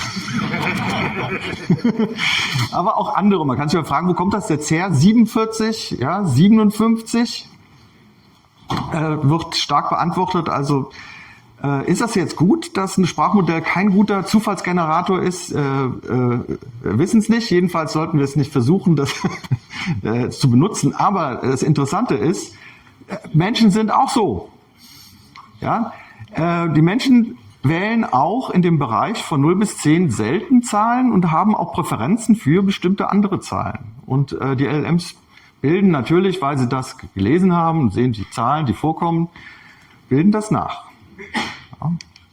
Aber auch andere. Man kann sich mal fragen, wo kommt das jetzt her? 47, ja, 57 wird stark beantwortet. Also ist das jetzt gut, dass ein Sprachmodell kein guter Zufallsgenerator ist? Wir wissen es nicht. Jedenfalls sollten wir es nicht versuchen, das zu benutzen. Aber das Interessante ist, Menschen sind auch so. Ja? Die Menschen wählen auch in dem Bereich von 0 bis 10 selten Zahlen und haben auch Präferenzen für bestimmte andere Zahlen. Und die LLMs bilden natürlich, weil sie das gelesen haben und sehen die Zahlen, die vorkommen, bilden das nach. Ja.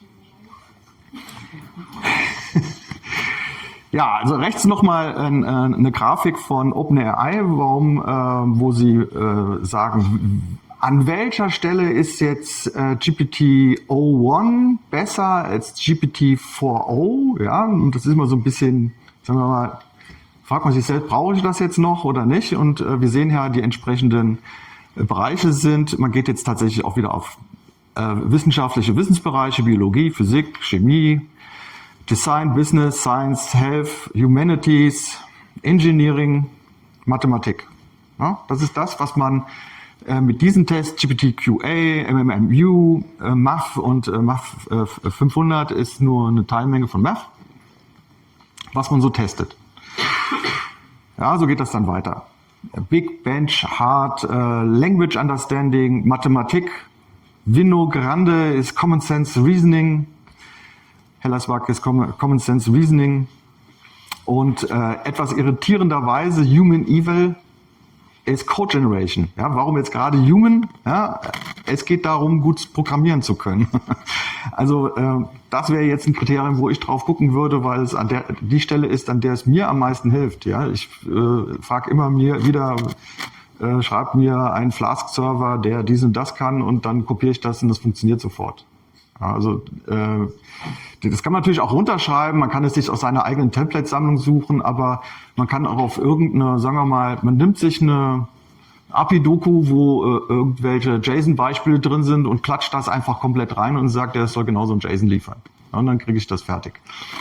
Ja, also rechts nochmal eine Grafik von OpenAI, wo sie sagen, an welcher Stelle ist jetzt GPT-0.1 besser als GPT-4.0? Ja, und das ist immer so ein bisschen, sagen wir mal, fragt man sich selbst, brauche ich das jetzt noch oder nicht? Und wir sehen ja, die entsprechenden Bereiche sind, man geht jetzt tatsächlich auch wieder auf wissenschaftliche Wissensbereiche, Biologie, Physik, Chemie, Design, Business, Science, Health, Humanities, Engineering, Mathematik. Ja, das ist das, was man mit diesen Tests, GPTQA, MMMU, MAF und MAF 500 ist nur eine Teilmenge von MAF, was man so testet. Ja, so geht das dann weiter. Big Bench, Hard, Language Understanding, Mathematik, Vino Grande ist Common Sense Reasoning, Hellersbach ist Common Sense Reasoning und etwas irritierenderweise Human Evil ist Code Generation. Ja, warum jetzt gerade Human? Ja, es geht darum, gut programmieren zu können. Also das wäre jetzt ein Kriterium, wo ich drauf gucken würde, weil es die Stelle ist, an der es mir am meisten hilft. Ja, ich frage immer mir wieder, schreib mir einen Flask-Server, der dies und das kann, und dann kopiere ich das und das funktioniert sofort. Ja, also das kann man natürlich auch runterschreiben, man kann es sich aus seiner eigenen Template-Sammlung suchen, aber man kann auch auf irgendeine, sagen wir mal, man nimmt sich eine API-Doku, wo irgendwelche JSON-Beispiele drin sind und klatscht das einfach komplett rein und sagt, der soll genauso ein JSON liefern. Ja, und dann kriege ich das fertig.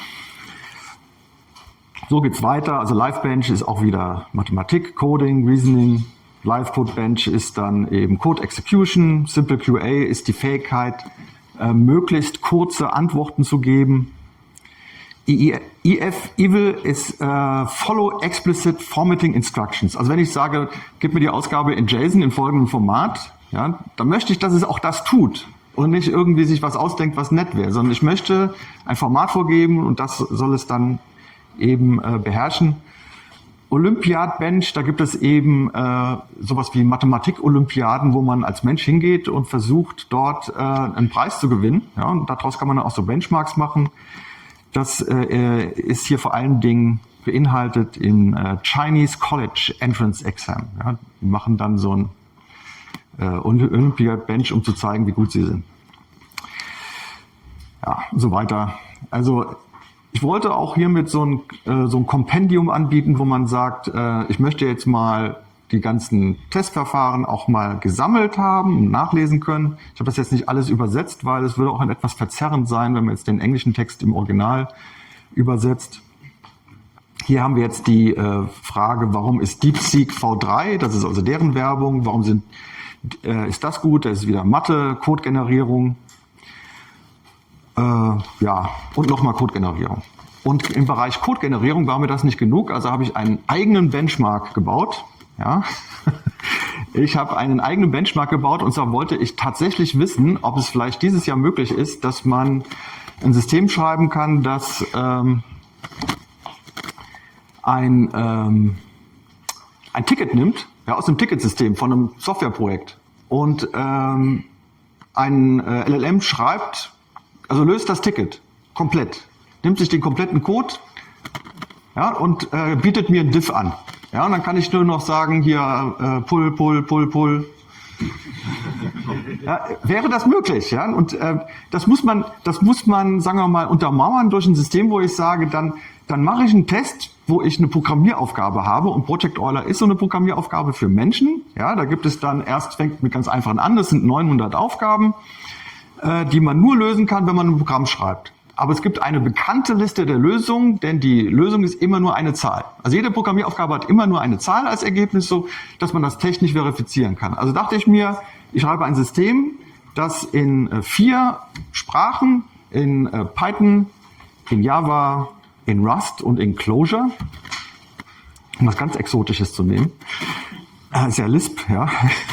So geht's weiter. Also LiveBench ist auch wieder Mathematik, Coding, Reasoning. Live-Code-Bench ist dann eben Code Execution. Simple QA ist die Fähigkeit, möglichst kurze Antworten zu geben. Evil ist Follow Explicit Formatting Instructions. Also wenn ich sage, gib mir die Ausgabe in JSON in folgendem Format, ja, dann möchte ich, dass es auch das tut und nicht irgendwie sich was ausdenkt, was nett wäre, sondern ich möchte ein Format vorgeben und das soll es dann eben beherrschen. Olympiad-Bench, da gibt es eben sowas wie Mathematik-Olympiaden, wo man als Mensch hingeht und versucht, dort einen Preis zu gewinnen. Ja, und daraus kann man dann auch so Benchmarks machen. Das ist hier vor allen Dingen beinhaltet im Chinese College Entrance Exam. Ja, die machen dann so ein Olympiad-Bench, um zu zeigen, wie gut sie sind. Ja, und so weiter. Also ich wollte auch hiermit so ein Kompendium anbieten, wo man sagt, ich möchte jetzt mal die ganzen Testverfahren auch mal gesammelt haben und nachlesen können. Ich habe das jetzt nicht alles übersetzt, weil es würde auch etwas verzerrend sein, wenn man jetzt den englischen Text im Original übersetzt. Hier haben wir jetzt die Frage, warum ist DeepSeek V3? Das ist also deren Werbung. Warum ist das gut? Das ist wieder Mathe, Codegenerierung. Ja, und nochmal Codegenerierung. Und im Bereich Codegenerierung war mir das nicht genug, also habe ich einen eigenen Benchmark gebaut. Ja. Ich habe einen eigenen Benchmark gebaut, und zwar wollte ich tatsächlich wissen, ob es vielleicht dieses Jahr möglich ist, dass man ein System schreiben kann, das ein Ticket nimmt, ja, aus dem Ticketsystem von einem Softwareprojekt, und ein LLM schreibt, also löst das Ticket komplett, nimmt sich den kompletten Code, ja, und bietet mir ein Diff an. Ja, und dann kann ich nur noch sagen, hier pull. Ja, wäre das möglich, ja? Und das muss man, sagen wir mal, untermauern durch ein System, wo ich sage, dann mache ich einen Test, wo ich eine Programmieraufgabe habe, und Project Euler ist so eine Programmieraufgabe für Menschen. Ja, da gibt es dann fängt mit ganz einfachen an, das sind 900 Aufgaben, die man nur lösen kann, wenn man ein Programm schreibt. Aber es gibt eine bekannte Liste der Lösungen, denn die Lösung ist immer nur eine Zahl. Also jede Programmieraufgabe hat immer nur eine Zahl als Ergebnis, so dass man das technisch verifizieren kann. Also dachte ich mir, ich schreibe ein System, das in 4 Sprachen, in Python, in Java, in Rust und in Clojure, um was ganz Exotisches zu nehmen, ist ja Lisp, ja,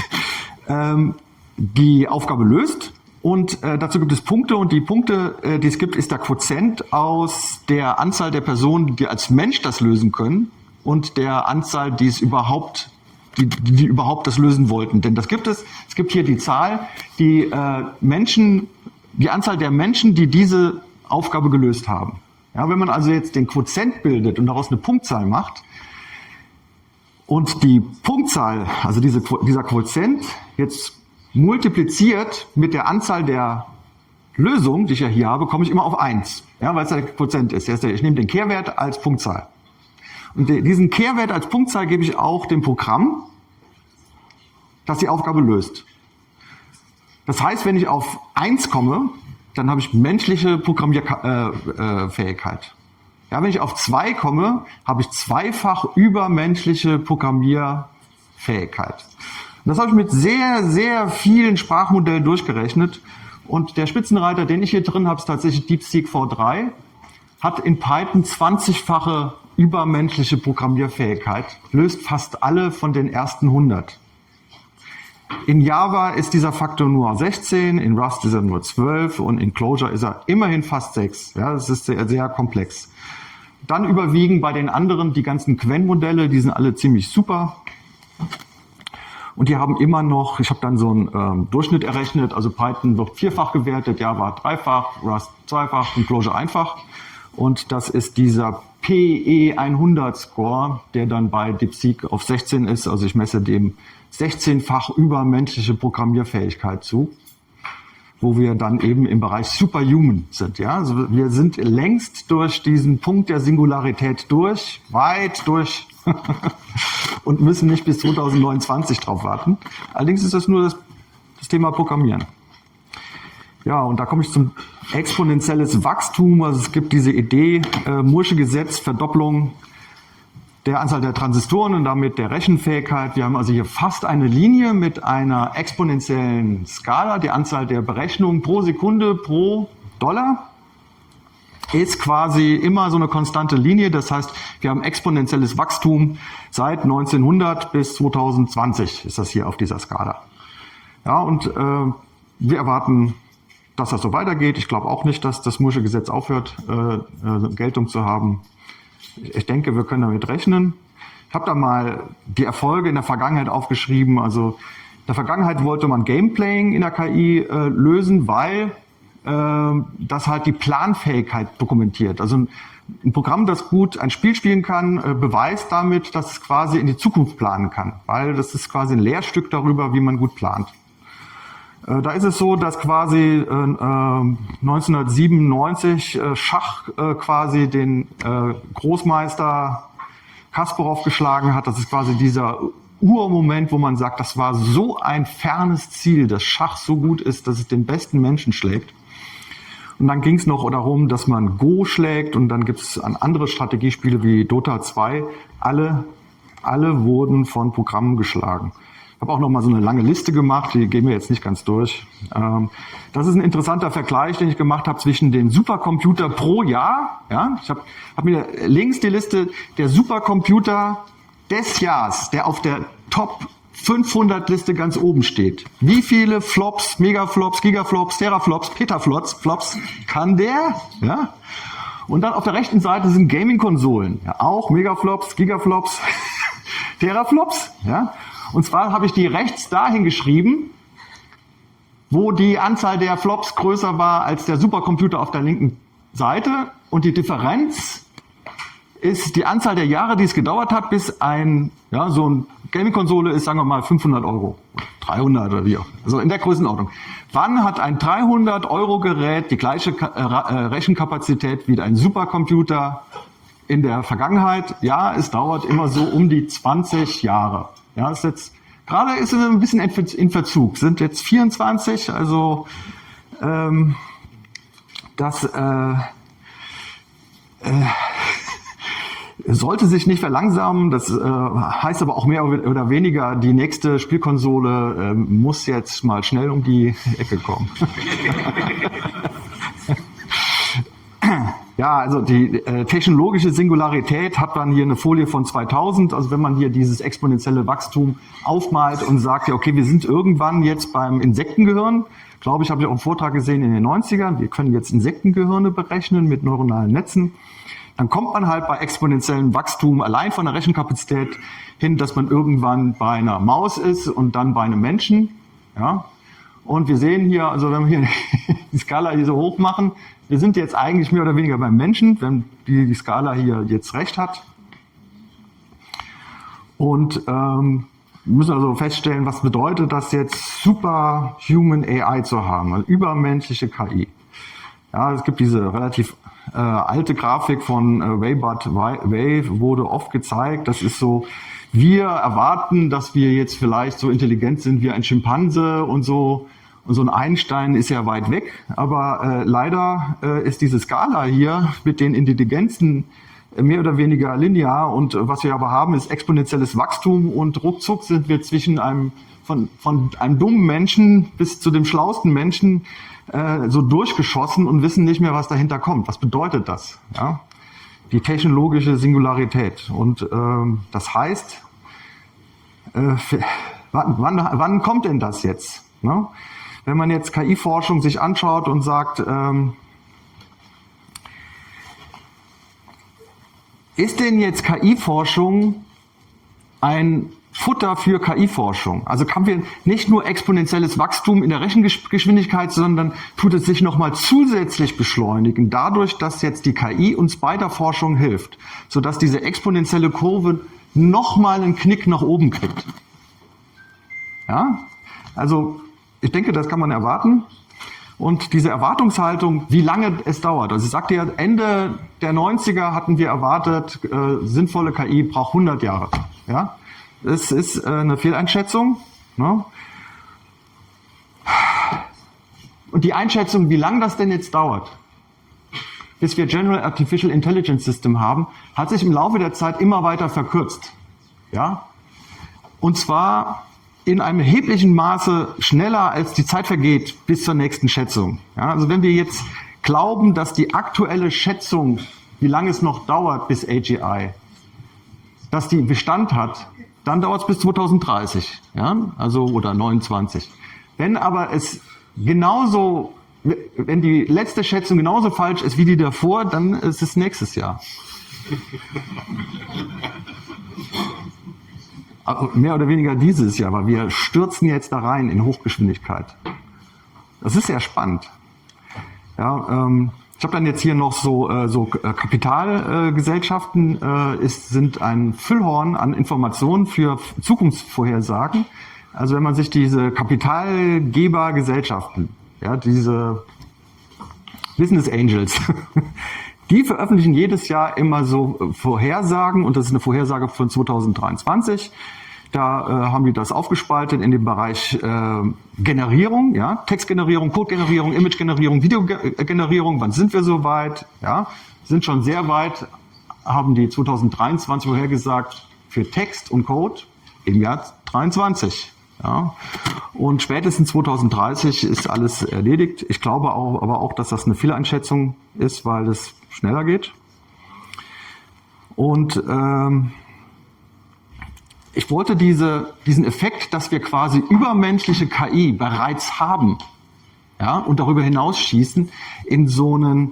die Aufgabe löst. Und dazu gibt es Punkte, und die Punkte, die es gibt, ist der Quotient aus der Anzahl der Personen, die als Mensch das lösen können, und der Anzahl, die überhaupt das lösen wollten. Denn das gibt es. Es gibt hier die Zahl, die Anzahl der Menschen, die diese Aufgabe gelöst haben. Ja, wenn man also jetzt den Quotient bildet und daraus eine Punktzahl macht, und die Punktzahl, also dieser Quotient, jetzt multipliziert mit der Anzahl der Lösungen, die ich ja hier habe, komme ich immer auf 1. Ja, weil es der Quotient ist. Ich nehme den Kehrwert als Punktzahl. Und diesen Kehrwert als Punktzahl gebe ich auch dem Programm, das die Aufgabe löst. Das heißt, wenn ich auf 1 komme, dann habe ich menschliche Programmierfähigkeit. Ja, wenn ich auf 2 komme, habe ich zweifach übermenschliche Programmierfähigkeit. Und das habe ich mit sehr, sehr vielen Sprachmodellen durchgerechnet. Und der Spitzenreiter, den ich hier drin habe, ist tatsächlich DeepSeek V3, hat in Python 20-fache übermenschliche Programmierfähigkeit, löst fast alle von den ersten 100. In Java ist dieser Faktor nur 16, in Rust ist er nur 12 und in Clojure ist er immerhin fast 6. Ja, das ist sehr, sehr komplex. Dann überwiegen bei den anderen die ganzen Qwen-Modelle, die sind alle ziemlich super. Und die haben immer noch, ich habe dann so einen Durchschnitt errechnet, also Python wird 4-fach gewertet, Java 3-fach, Rust 2-fach und Clojure 1-fach. Und das ist dieser PE100 Score, der dann bei DeepSeek auf 16 ist. Also ich messe dem 16-fach übermenschliche Programmierfähigkeit zu, wo wir dann eben im Bereich Superhuman sind. Ja? Also wir sind längst durch diesen Punkt der Singularität durch, weit durch und müssen nicht bis 2029 drauf warten. Allerdings ist das nur das Thema Programmieren. Ja, und da komme ich zum exponentielles Wachstum. Also es gibt diese Idee, Moore'sche Gesetz, Verdopplung der Anzahl der Transistoren und damit der Rechenfähigkeit. Wir haben also hier fast eine Linie mit einer exponentiellen Skala. Die Anzahl der Berechnungen pro Sekunde pro Dollar ist quasi immer so eine konstante Linie. Das heißt, wir haben exponentielles Wachstum seit 1900 bis 2020 ist das hier auf dieser Skala. Ja, und wir erwarten, dass das so weitergeht. Ich glaube auch nicht, dass das Moore'sche Gesetz aufhört, Geltung zu haben. Ich denke, wir können damit rechnen. Ich habe da mal die Erfolge in der Vergangenheit aufgeschrieben. Also in der Vergangenheit wollte man Gameplaying in der KI lösen, weil das halt die Planfähigkeit dokumentiert. Also ein Programm, das gut ein Spiel spielen kann, beweist damit, dass es quasi in die Zukunft planen kann, weil das ist quasi ein Lehrstück darüber, wie man gut plant. Da ist es so, dass quasi 1997 Schach quasi den Großmeister Kasparov geschlagen hat. Das ist quasi dieser Urmoment, wo man sagt, das war so ein fernes Ziel, dass Schach so gut ist, dass es den besten Menschen schlägt. Und dann ging es noch darum, dass man Go schlägt und dann gibt es andere Strategiespiele wie Dota 2. Alle wurden von Programmen geschlagen. Ich habe auch noch mal so eine lange Liste gemacht, die gehen wir jetzt nicht ganz durch. Das ist ein interessanter Vergleich, den ich gemacht habe zwischen den Supercomputer pro Jahr. Ja, ich hab mir links die Liste der Supercomputer des Jahres, der auf der Top 500 Liste ganz oben steht. Wie viele Flops, Megaflops, Gigaflops, Teraflops, Petaflops kann der? Ja. Und dann auf der rechten Seite sind Gaming-Konsolen. Ja, auch Megaflops, Gigaflops, Teraflops. Ja. Und zwar habe ich die rechts dahin geschrieben, wo die Anzahl der Flops größer war als der Supercomputer auf der linken Seite. Und die Differenz ist die Anzahl der Jahre, die es gedauert hat, bis so ein Gaming-Konsole ist, sagen wir mal, 500 Euro, 300 oder wie auch. Also in der Größenordnung. Wann hat ein 300-Euro-Gerät die gleiche Rechenkapazität wie ein Supercomputer in der Vergangenheit? Ja, es dauert immer so um die 20 Jahre. Ja, ist jetzt, gerade ist es ein bisschen in Verzug. Sind jetzt 24, also das sollte sich nicht verlangsamen. Das heißt aber auch mehr oder weniger, die nächste Spielkonsole muss jetzt mal schnell um die Ecke kommen. Ja, also die technologische Singularität hat dann hier eine Folie von 2000. Also wenn man hier dieses exponentielle Wachstum aufmalt und sagt, ja, okay, wir sind irgendwann jetzt beim Insektengehirn. Glaube ich, habe ich auch einen Vortrag gesehen in den 90ern. Wir können jetzt Insektengehirne berechnen mit neuronalen Netzen. Dann kommt man halt bei exponentiellem Wachstum allein von der Rechenkapazität hin, dass man irgendwann bei einer Maus ist und dann bei einem Menschen. Ja. Und wir sehen hier, also wenn wir hier die Skala hier so hoch machen, wir sind jetzt eigentlich mehr oder weniger beim Menschen, wenn die Skala hier jetzt recht hat. Und wir müssen also feststellen, was bedeutet das jetzt, Superhuman AI zu haben, also übermenschliche KI. Ja, es gibt diese relativ alte Grafik von Weibart Wave, wurde oft gezeigt. Das ist so, wir erwarten, dass wir jetzt vielleicht so intelligent sind wie ein Schimpanse und so. Und so ein Einstein ist ja weit weg, aber leider ist diese Skala hier mit den Intelligenzen mehr oder weniger linear, und was wir aber haben, ist exponentielles Wachstum, und ruckzuck sind wir zwischen von einem dummen Menschen bis zu dem schlauesten Menschen so durchgeschossen und wissen nicht mehr, was dahinter kommt. Was bedeutet das? Ja? Die technologische Singularität. Und das heißt, wann kommt denn das jetzt? Ne? Wenn man jetzt KI-Forschung sich anschaut und sagt, ist denn jetzt KI-Forschung ein Futter für KI-Forschung? Also haben wir nicht nur exponentielles Wachstum in der Rechengeschwindigkeit, sondern tut es sich nochmal zusätzlich beschleunigen, dadurch, dass jetzt die KI uns bei der Forschung hilft, sodass diese exponentielle Kurve nochmal einen Knick nach oben kriegt. Ja? Also ich denke, das kann man erwarten. Und diese Erwartungshaltung, wie lange es dauert. Also ich sagte ja, Ende der 90er hatten wir erwartet, sinnvolle KI braucht 100 Jahre. Ja? Das ist eine Fehleinschätzung. Ne? Und die Einschätzung, wie lange das denn jetzt dauert, bis wir General Artificial Intelligence System haben, hat sich im Laufe der Zeit immer weiter verkürzt. Ja? Und zwar in einem erheblichen Maße schneller, als die Zeit vergeht bis zur nächsten Schätzung. Ja, also wenn wir jetzt glauben, dass die aktuelle Schätzung, wie lange es noch dauert bis AGI, dass die Bestand hat, dann dauert es bis 2030, ja, also oder 29. Wenn aber es genauso, wenn die letzte Schätzung genauso falsch ist wie die davor, dann ist es nächstes Jahr. Mehr oder weniger dieses Jahr, weil wir stürzen jetzt da rein in Hochgeschwindigkeit. Das ist sehr spannend. Ja, ich habe dann jetzt hier noch so Kapitalgesellschaften, sind ein Füllhorn an Informationen für Zukunftsvorhersagen. Also wenn man sich diese Kapitalgebergesellschaften, ja, diese Business Angels, die veröffentlichen jedes Jahr immer so Vorhersagen, und das ist eine Vorhersage von 2023. Da haben die das aufgespaltet in den Bereich Generierung, ja, Textgenerierung, Codegenerierung, Imagegenerierung, Videogenerierung. Wann sind wir so weit? Ja, sind schon sehr weit, haben die 2023 vorhergesagt für Text und Code im Jahr 2023. Ja. Und spätestens 2030 ist alles erledigt. Ich glaube aber auch, dass das eine Fehleinschätzung ist, weil es schneller geht. Und ich wollte diesen Effekt, dass wir quasi übermenschliche KI bereits haben, ja, und darüber hinaus schießen, in so eine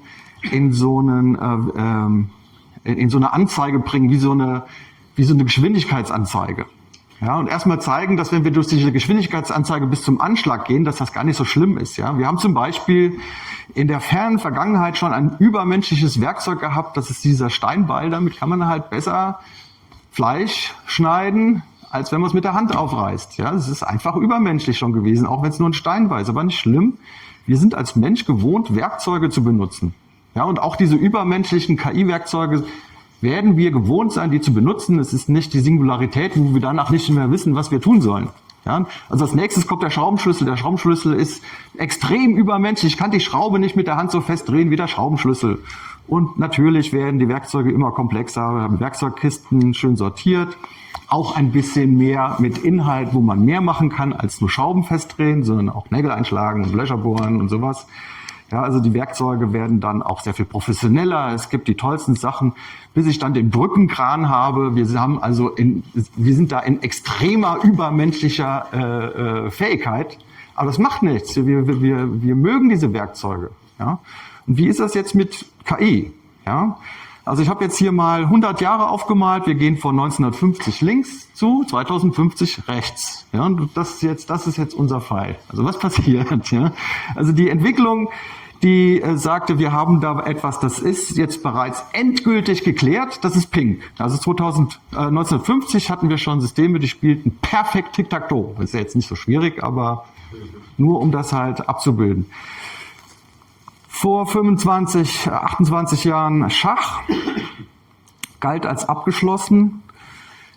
Anzeige bringen, wie so eine Geschwindigkeitsanzeige. Ja, und erstmal zeigen, dass wenn wir durch diese Geschwindigkeitsanzeige bis zum Anschlag gehen, dass das gar nicht so schlimm ist. Ja, wir haben zum Beispiel in der fernen Vergangenheit schon ein übermenschliches Werkzeug gehabt, das ist dieser Steinbeil. Damit kann man halt besser Fleisch schneiden, als wenn man es mit der Hand aufreißt. Ja, es ist einfach übermenschlich schon gewesen, auch wenn es nur ein Steinbeil ist, aber nicht schlimm. Wir sind als Mensch gewohnt, Werkzeuge zu benutzen. Ja, und auch diese übermenschlichen KI-Werkzeuge werden wir gewohnt sein, die zu benutzen. Es ist nicht die Singularität, wo wir danach nicht mehr wissen, was wir tun sollen. Ja, also als nächstes kommt der Schraubenschlüssel. Der Schraubenschlüssel ist extrem übermenschlich. Ich kann die Schraube nicht mit der Hand so fest drehen wie der Schraubenschlüssel. Und natürlich werden die Werkzeuge immer komplexer. Wir haben Werkzeugkisten schön sortiert. Auch ein bisschen mehr mit Inhalt, wo man mehr machen kann als nur Schrauben festdrehen, sondern auch Nägel einschlagen und Löcher bohren und sowas. Ja, also die Werkzeuge werden dann auch sehr viel professioneller. Es gibt die tollsten Sachen, bis ich dann den Brückenkran habe. Wir sind da in extremer übermenschlicher Fähigkeit. Aber das macht nichts. Wir mögen diese Werkzeuge. Ja. Und wie ist das jetzt mit KI? Ja. Also ich habe jetzt hier mal 100 Jahre aufgemalt. Wir gehen von 1950 links zu 2050 rechts. Ja, und das ist jetzt unser Pfeil. Also was passiert? Ja? Also die Entwicklung, die sagte, wir haben da etwas, das ist jetzt bereits endgültig geklärt. Das ist pink. Also 1950 hatten wir schon Systeme, die spielten perfekt Tic-Tac-Toe. Das ist ja jetzt nicht so schwierig, aber nur um das halt abzubilden. Vor 25, 28 Jahren Schach galt als abgeschlossen.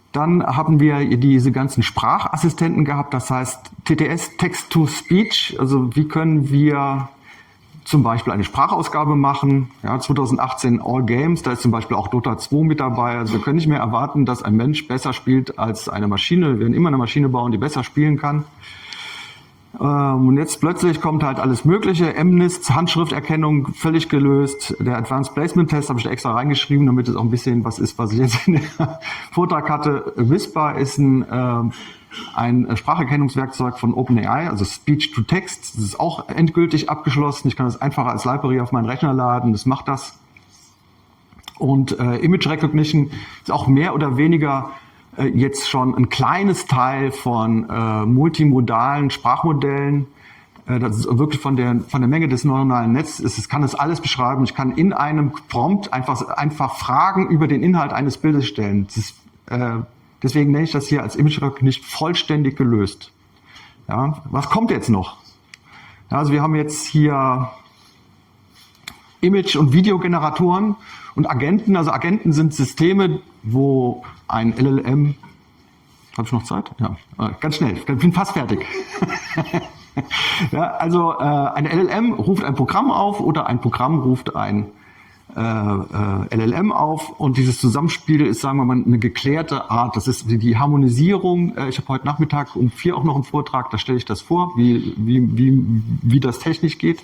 Dann haben wir diese ganzen Sprachassistenten gehabt, das heißt TTS, Text-to-Speech. Also wie können wir zum Beispiel eine Sprachausgabe machen? Ja, 2018 All Games, da ist zum Beispiel auch Dota 2 mit dabei. Also wir können nicht mehr erwarten, dass ein Mensch besser spielt als eine Maschine. Wir werden immer eine Maschine bauen, die besser spielen kann. Und jetzt plötzlich kommt halt alles Mögliche. MNIST, Handschrifterkennung, völlig gelöst. Der Advanced Placement Test habe ich da extra reingeschrieben, damit es auch ein bisschen was ist, was ich jetzt in der Vortrag hatte. Whisper ist ein Spracherkennungswerkzeug von OpenAI, also Speech to Text. Das ist auch endgültig abgeschlossen. Ich kann das einfach als Library auf meinen Rechner laden. Das macht das. Und Image Recognition ist auch mehr oder weniger jetzt schon ein kleines Teil von multimodalen Sprachmodellen. Das ist wirklich von der Menge des neuronalen Netzes. Es kann das alles beschreiben. Ich kann in einem Prompt einfach Fragen über den Inhalt eines Bildes stellen. Deswegen nenne ich das hier als Image Recognition vollständig gelöst. Ja, was kommt jetzt noch? Ja, also wir haben jetzt hier Image- und Videogeneratoren und Agenten. Also Agenten sind Systeme, wo ein LLM, habe ich noch Zeit? Ja, ganz schnell, ich bin fast fertig. Ja, also ein LLM ruft ein Programm auf oder ein Programm ruft ein LLM auf und dieses Zusammenspiel ist, sagen wir mal, eine geklärte Art. Das ist die Harmonisierung. Ich habe heute Nachmittag um 4 auch noch einen Vortrag, da stelle ich das vor, wie das technisch geht.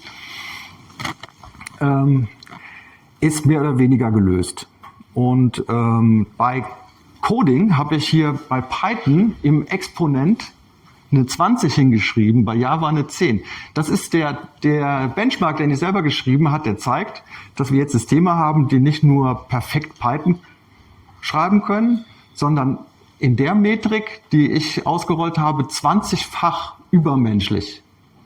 Ist mehr oder weniger gelöst. Und bei Coding habe ich hier bei Python im Exponent eine 20 hingeschrieben, bei Java eine 10. Das ist der Benchmark, den ich selber geschrieben habe, der zeigt, dass wir jetzt Systeme haben, die nicht nur perfekt Python schreiben können, sondern in der Metrik, die ich ausgerollt habe, 20-fach übermenschlich.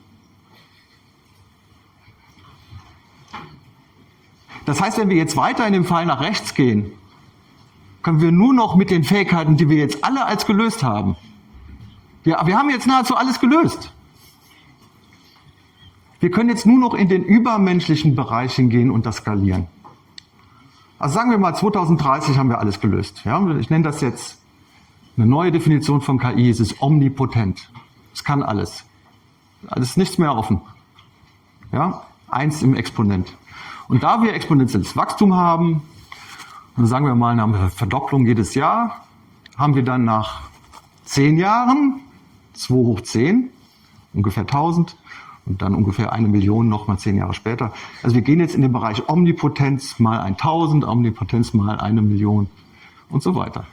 Das heißt, wenn wir jetzt weiter in dem Fall nach rechts gehen, können wir nur noch mit den Fähigkeiten, die wir jetzt alle als gelöst haben. Wir haben jetzt nahezu alles gelöst. Wir können jetzt nur noch in den übermenschlichen Bereichen gehen und das skalieren. Also sagen wir mal, 2030 haben wir alles gelöst. Ja, ich nenne das jetzt eine neue Definition von KI. Es ist omnipotent. Es kann alles. Es ist nichts mehr offen. Ja, 1 im Exponent. Und da wir exponentielles Wachstum haben, und sagen wir mal eine Verdopplung jedes Jahr, haben wir dann nach 10 Jahren 2 hoch 10, ungefähr 1000 und dann ungefähr 1 Million nochmal 10 Jahre später. Also wir gehen jetzt in den Bereich Omnipotenz mal 1000, Omnipotenz mal 1 Million und so weiter.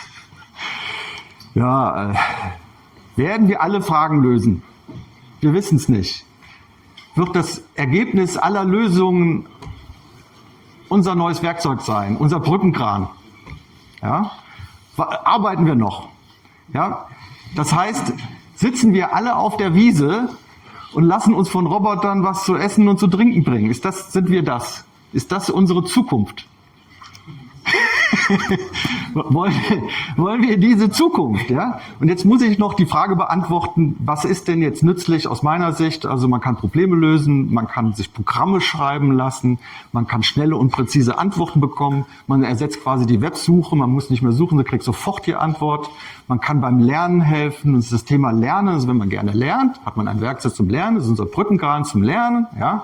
Ja, werden wir alle Fragen lösen? Wir wissen es nicht. Wird das Ergebnis aller Lösungen unser neues Werkzeug sein, unser Brückenkran? Ja? Arbeiten wir noch? Ja? Das heißt, sitzen wir alle auf der Wiese und lassen uns von Robotern was zu essen und zu trinken bringen? Sind wir das? Ist das unsere Zukunft? Wollen wir diese Zukunft? Ja? Und jetzt muss ich noch die Frage beantworten, was ist denn jetzt nützlich aus meiner Sicht? Also man kann Probleme lösen, man kann sich Programme schreiben lassen, man kann schnelle und präzise Antworten bekommen, man ersetzt quasi die Websuche, man muss nicht mehr suchen, man kriegt sofort die Antwort. Man kann beim Lernen helfen, das ist das Thema Lernen, also wenn man gerne lernt, hat man ein Werkzeug zum Lernen, das ist unser Brückenkran zum Lernen. Ja?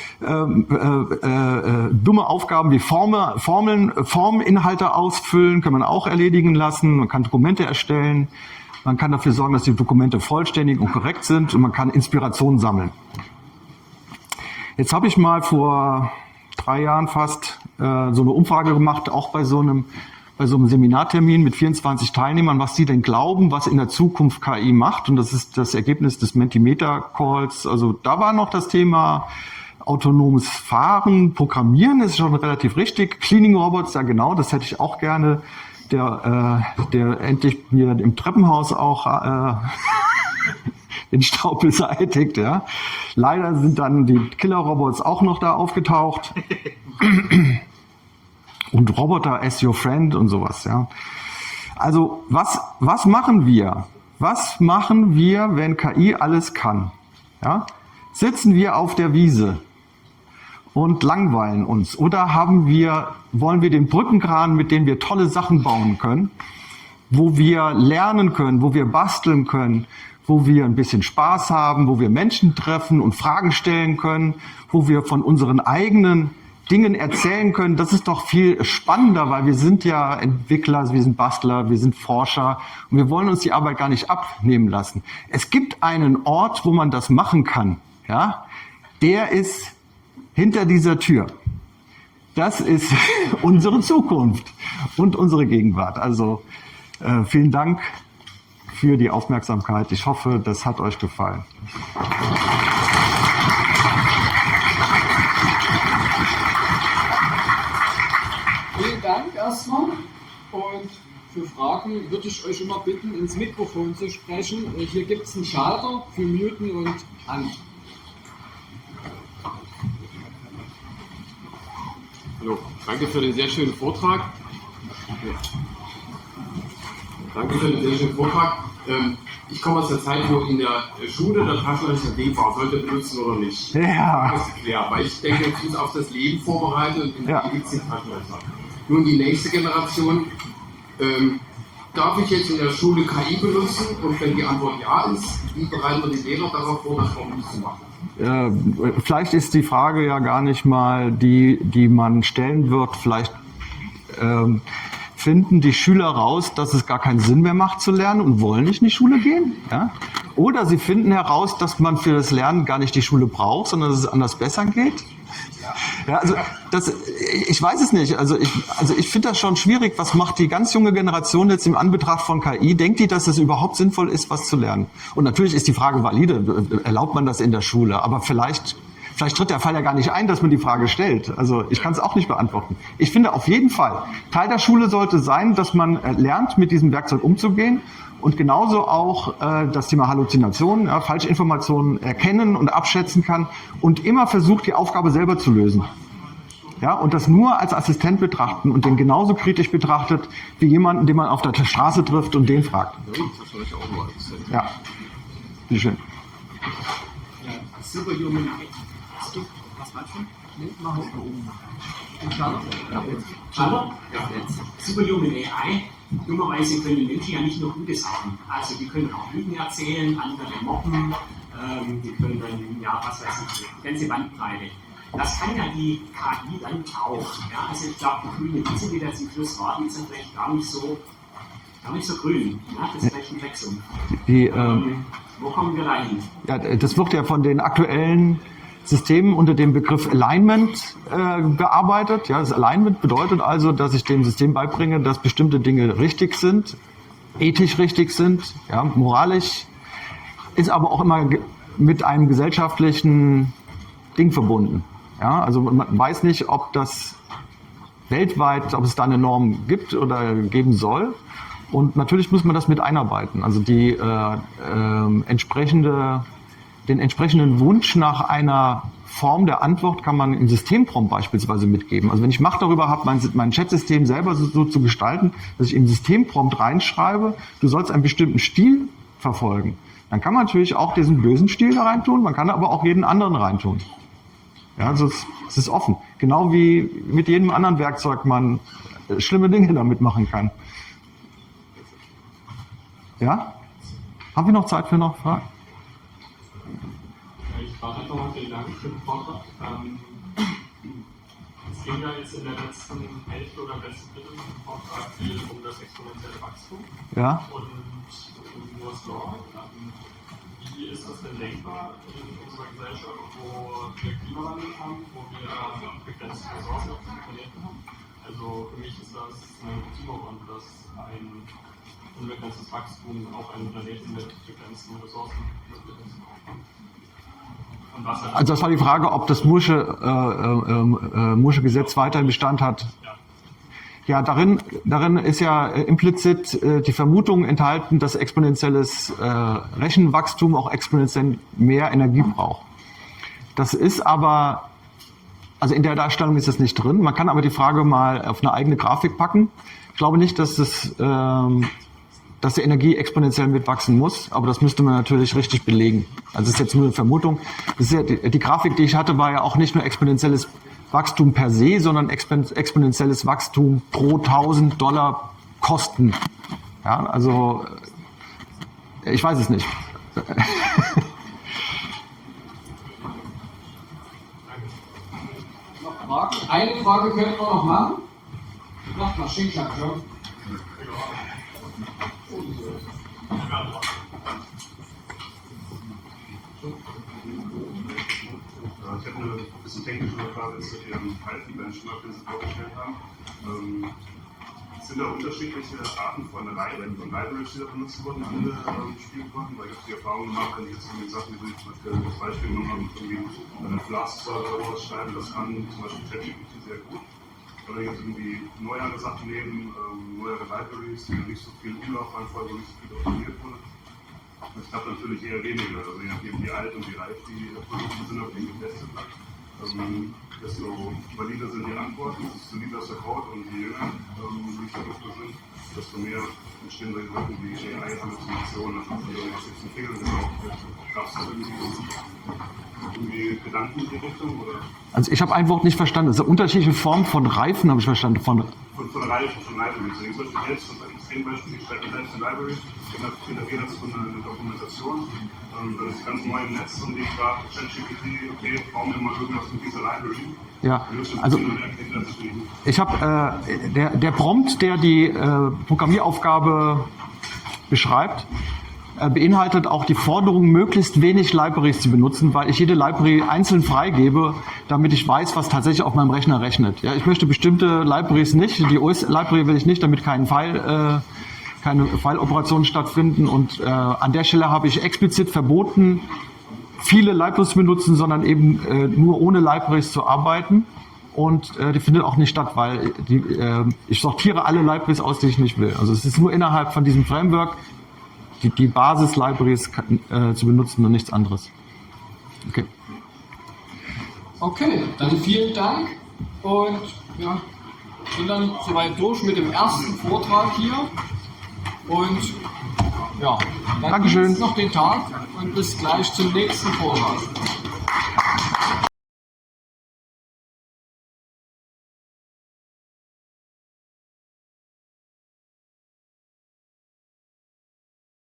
Dumme Aufgaben wie Formeninhalte ausfüllen, kann man auch erledigen lassen. Man kann Dokumente erstellen. Man kann dafür sorgen, dass die Dokumente vollständig und korrekt sind. Und man kann Inspiration sammeln. Jetzt habe ich mal vor 3 Jahren fast so eine Umfrage gemacht, auch bei so einem Seminartermin mit 24 Teilnehmern, was sie denn glauben, was in der Zukunft KI macht. Und das ist das Ergebnis des Mentimeter-Calls. Also da war noch das Thema autonomes Fahren, Programmieren ist schon relativ richtig. Cleaning Robots, ja genau, das hätte ich auch gerne. Der endlich mir im Treppenhaus auch den Staub beseitigt. Ja. Leider sind dann die Killer-Robots auch noch da aufgetaucht. Und Roboter as your friend und sowas. Ja. Also was machen wir? Was machen wir, wenn KI alles kann? Ja. Sitzen wir auf der Wiese und langweilen uns? Oder wollen wir den Brückenkran, mit dem wir tolle Sachen bauen können, wo wir lernen können, wo wir basteln können, wo wir ein bisschen Spaß haben, wo wir Menschen treffen und Fragen stellen können, wo wir von unseren eigenen Dingen erzählen können. Das ist doch viel spannender, weil wir sind ja Entwickler, wir sind Bastler, wir sind Forscher und wir wollen uns die Arbeit gar nicht abnehmen lassen. Es gibt einen Ort, wo man das machen kann. Ja? Der ist hinter dieser Tür. Das ist unsere Zukunft und unsere Gegenwart. Also vielen Dank für die Aufmerksamkeit. Ich hoffe, das hat euch gefallen. Vielen Dank erstmal. Und für Fragen würde ich euch immer bitten, ins Mikrofon zu sprechen. Hier gibt es einen Schalter für Muten und An. Hallo, danke für den sehr schönen Vortrag. Danke für den sehr schönen Vortrag. Ich komme aus der Zeit, wo in der Schule der Taschenrechner denkbar sollte benutzen oder nicht. Ja. Das ist klar, weil ich denke, es ist auf das Leben vorbereitet und Ja. gibt es den Taschenrechner. Nun die nächste Generation. Darf ich jetzt in der Schule KI benutzen? Und wenn die Antwort ja ist, wie bereiten wir die Lehrer darauf vor, das auch nicht zu machen? Vielleicht ist die Frage ja gar nicht mal die man stellen wird. Vielleicht finden die Schüler raus, dass es gar keinen Sinn mehr macht zu lernen und wollen nicht in die Schule gehen. Ja? Oder sie finden heraus, dass man für das Lernen gar nicht die Schule braucht, sondern dass es anders besser geht. Ja, also ich weiß es nicht. Also ich finde das schon schwierig. Was macht die ganz junge Generation jetzt im Anbetracht von KI? Denkt die, dass es überhaupt sinnvoll ist, was zu lernen? Und natürlich ist die Frage valide. Erlaubt man das in der Schule? Aber vielleicht tritt der Fall ja gar nicht ein, dass man die Frage stellt. Also ich kann es auch nicht beantworten. Ich finde auf jeden Fall, Teil der Schule sollte sein, dass man lernt, mit diesem Werkzeug umzugehen. Und genauso auch das Thema Halluzinationen, Falschinformationen erkennen und abschätzen kann und immer versucht, die Aufgabe selber zu lösen. Ja, und das nur als Assistent betrachten und den genauso kritisch betrachtet wie jemanden, den man auf der Straße trifft und den fragt. Ja, bitteschön. Superhuman AI. Es gibt, was war schon? Nee, mach mal oben. Hallo? Ja. Superhuman AI. Dummerweise können Menschen ja nicht nur gute Sachen. Also die können auch Lügen erzählen, andere mobben, die können dann, ja, was weiß ich, die ganze Bandbreite. Das kann ja die KI dann auch. Ja? Also ich glaube, die grüne Wiese, die da zum Schluss war, die ist dann vielleicht gar nicht so grün. Ja? Das ist vielleicht ein Wechsel. Wo kommen wir da hin? Ja, das wird ja von den aktuellen Systemen unter dem Begriff Alignment bearbeitet. Ja, das Alignment bedeutet also, dass ich dem System beibringe, dass bestimmte Dinge richtig sind, ethisch richtig sind, ja, moralisch, ist aber auch immer mit einem gesellschaftlichen Ding verbunden. Ja, also man weiß nicht, ob das weltweit, ob es da eine Norm gibt oder geben soll. Und natürlich muss man das mit einarbeiten. Also den entsprechenden Wunsch nach einer Form der Antwort kann man im Systemprompt beispielsweise mitgeben. Also wenn ich Macht darüber habe, mein Chatsystem selber so zu gestalten, dass ich im Systemprompt reinschreibe, du sollst einen bestimmten Stil verfolgen, dann kann man natürlich auch diesen bösen Stil da reintun, man kann aber auch jeden anderen reintun. Ja, also es ist offen. Genau wie mit jedem anderen Werkzeug man schlimme Dinge damit machen kann. Ja? Haben wir noch Zeit für noch Fragen? Ich war nochmal vielen Dank für den Vortrag. Es ging ja jetzt in der letzten Hälfte oder im letzten Drittel vom Vortrag viel um das exponentielle Wachstum. Ja. Und Moore's Law. Wie ist das denn denkbar in unserer Gesellschaft, wo wir Klimawandel haben, wo wir begrenzte Ressourcen auf dem Planeten haben? Also für mich ist das ein Klimawandel, dass ein unbegrenztes Wachstum auf einen Planeten mit begrenzten Ressourcen aufkommt. Also das war die Frage, ob das Moore'sche Gesetz weiterhin Bestand hat. Ja, darin ist ja implizit die Vermutung enthalten, dass exponentielles Rechenwachstum auch exponentiell mehr Energie braucht. Das ist aber, also in der Darstellung ist das nicht drin. Man kann aber die Frage mal auf eine eigene Grafik packen. Ich glaube nicht, dass die Energie exponentiell mitwachsen muss, aber das müsste man natürlich richtig belegen. Also das ist jetzt nur eine Vermutung. Das ist ja, die Grafik, die ich hatte, war ja auch nicht nur exponentielles Wachstum per se, sondern exponentielles Wachstum pro $1.000 Kosten Ja, also ich weiß es nicht. Noch Fragen? Eine Frage können wir noch machen. Macht mal Schinkschnack schon. Ich habe eine bisschen technische Frage zu Ihrem Python-Benchmark, den Sie vorgestellt haben. Sind da unterschiedliche Arten von Libraries, die da benutzt wurden, alle gespielt wurden? Weil ich habe die Erfahrung gemacht, wenn ich jetzt irgendwie Sachen, die zum Beispiel das Beispiel genommen habe, irgendwie einen Flask-Server oder was schreiben, das kann zum Beispiel ChatGPT sehr gut. Aber wenn ich jetzt irgendwie neuere Sachen nehmen, neuere Libraries, die nicht so viel Umlaufreihenfolge, nicht so viel optimiert wurde, das klappt natürlich eher weniger. Also je nachdem, wie alt und wie reif die Produkte sind, auf denen getestet hat. Desto valider sind die Antworten, desto solider ist der Code und je jünger die Produkte sind, desto mehr entstehen solche Sachen wie AI-Halluzinationen. Also was jetzt in Fingern genau, gab es da irgendwie Gedanken in die Richtung? Oder? Also ich habe ein Wort nicht verstanden. Das ist eine unterschiedliche Form von Reifen, habe ich verstanden. Von Reifen, von Libraries. Also zum Beispiel jetzt, das Extrembeispiel, ich schreibe selbst eine Library, dann generiert das so eine Dokumentation. Das ist ganz neu im Netz und ich frage ChatGPT, okay, brauchen wir mal irgendwas mit dieser Library? Ja, also ich habe der Prompt, der die Programmieraufgabe beschreibt, beinhaltet auch die Forderung, möglichst wenig Libraries zu benutzen, weil ich jede Library einzeln freigebe, damit ich weiß, was tatsächlich auf meinem Rechner rechnet. Ja, ich möchte bestimmte Libraries nicht, die OS-Library will ich nicht, damit keine File-Operationen stattfinden und an der Stelle habe ich explizit verboten, viele Libraries zu benutzen, sondern eben nur ohne Libraries zu arbeiten und die findet auch nicht statt, weil ich sortiere alle Libraries aus, die ich nicht will. Also es ist nur innerhalb von diesem Framework die Basis-Libraries zu benutzen und nichts anderes. Okay. Okay, dann vielen Dank und ja, sind dann soweit durch mit dem ersten Vortrag hier. Und ja, dann Dankeschön. noch den Tag und bis gleich zum nächsten Vortrag.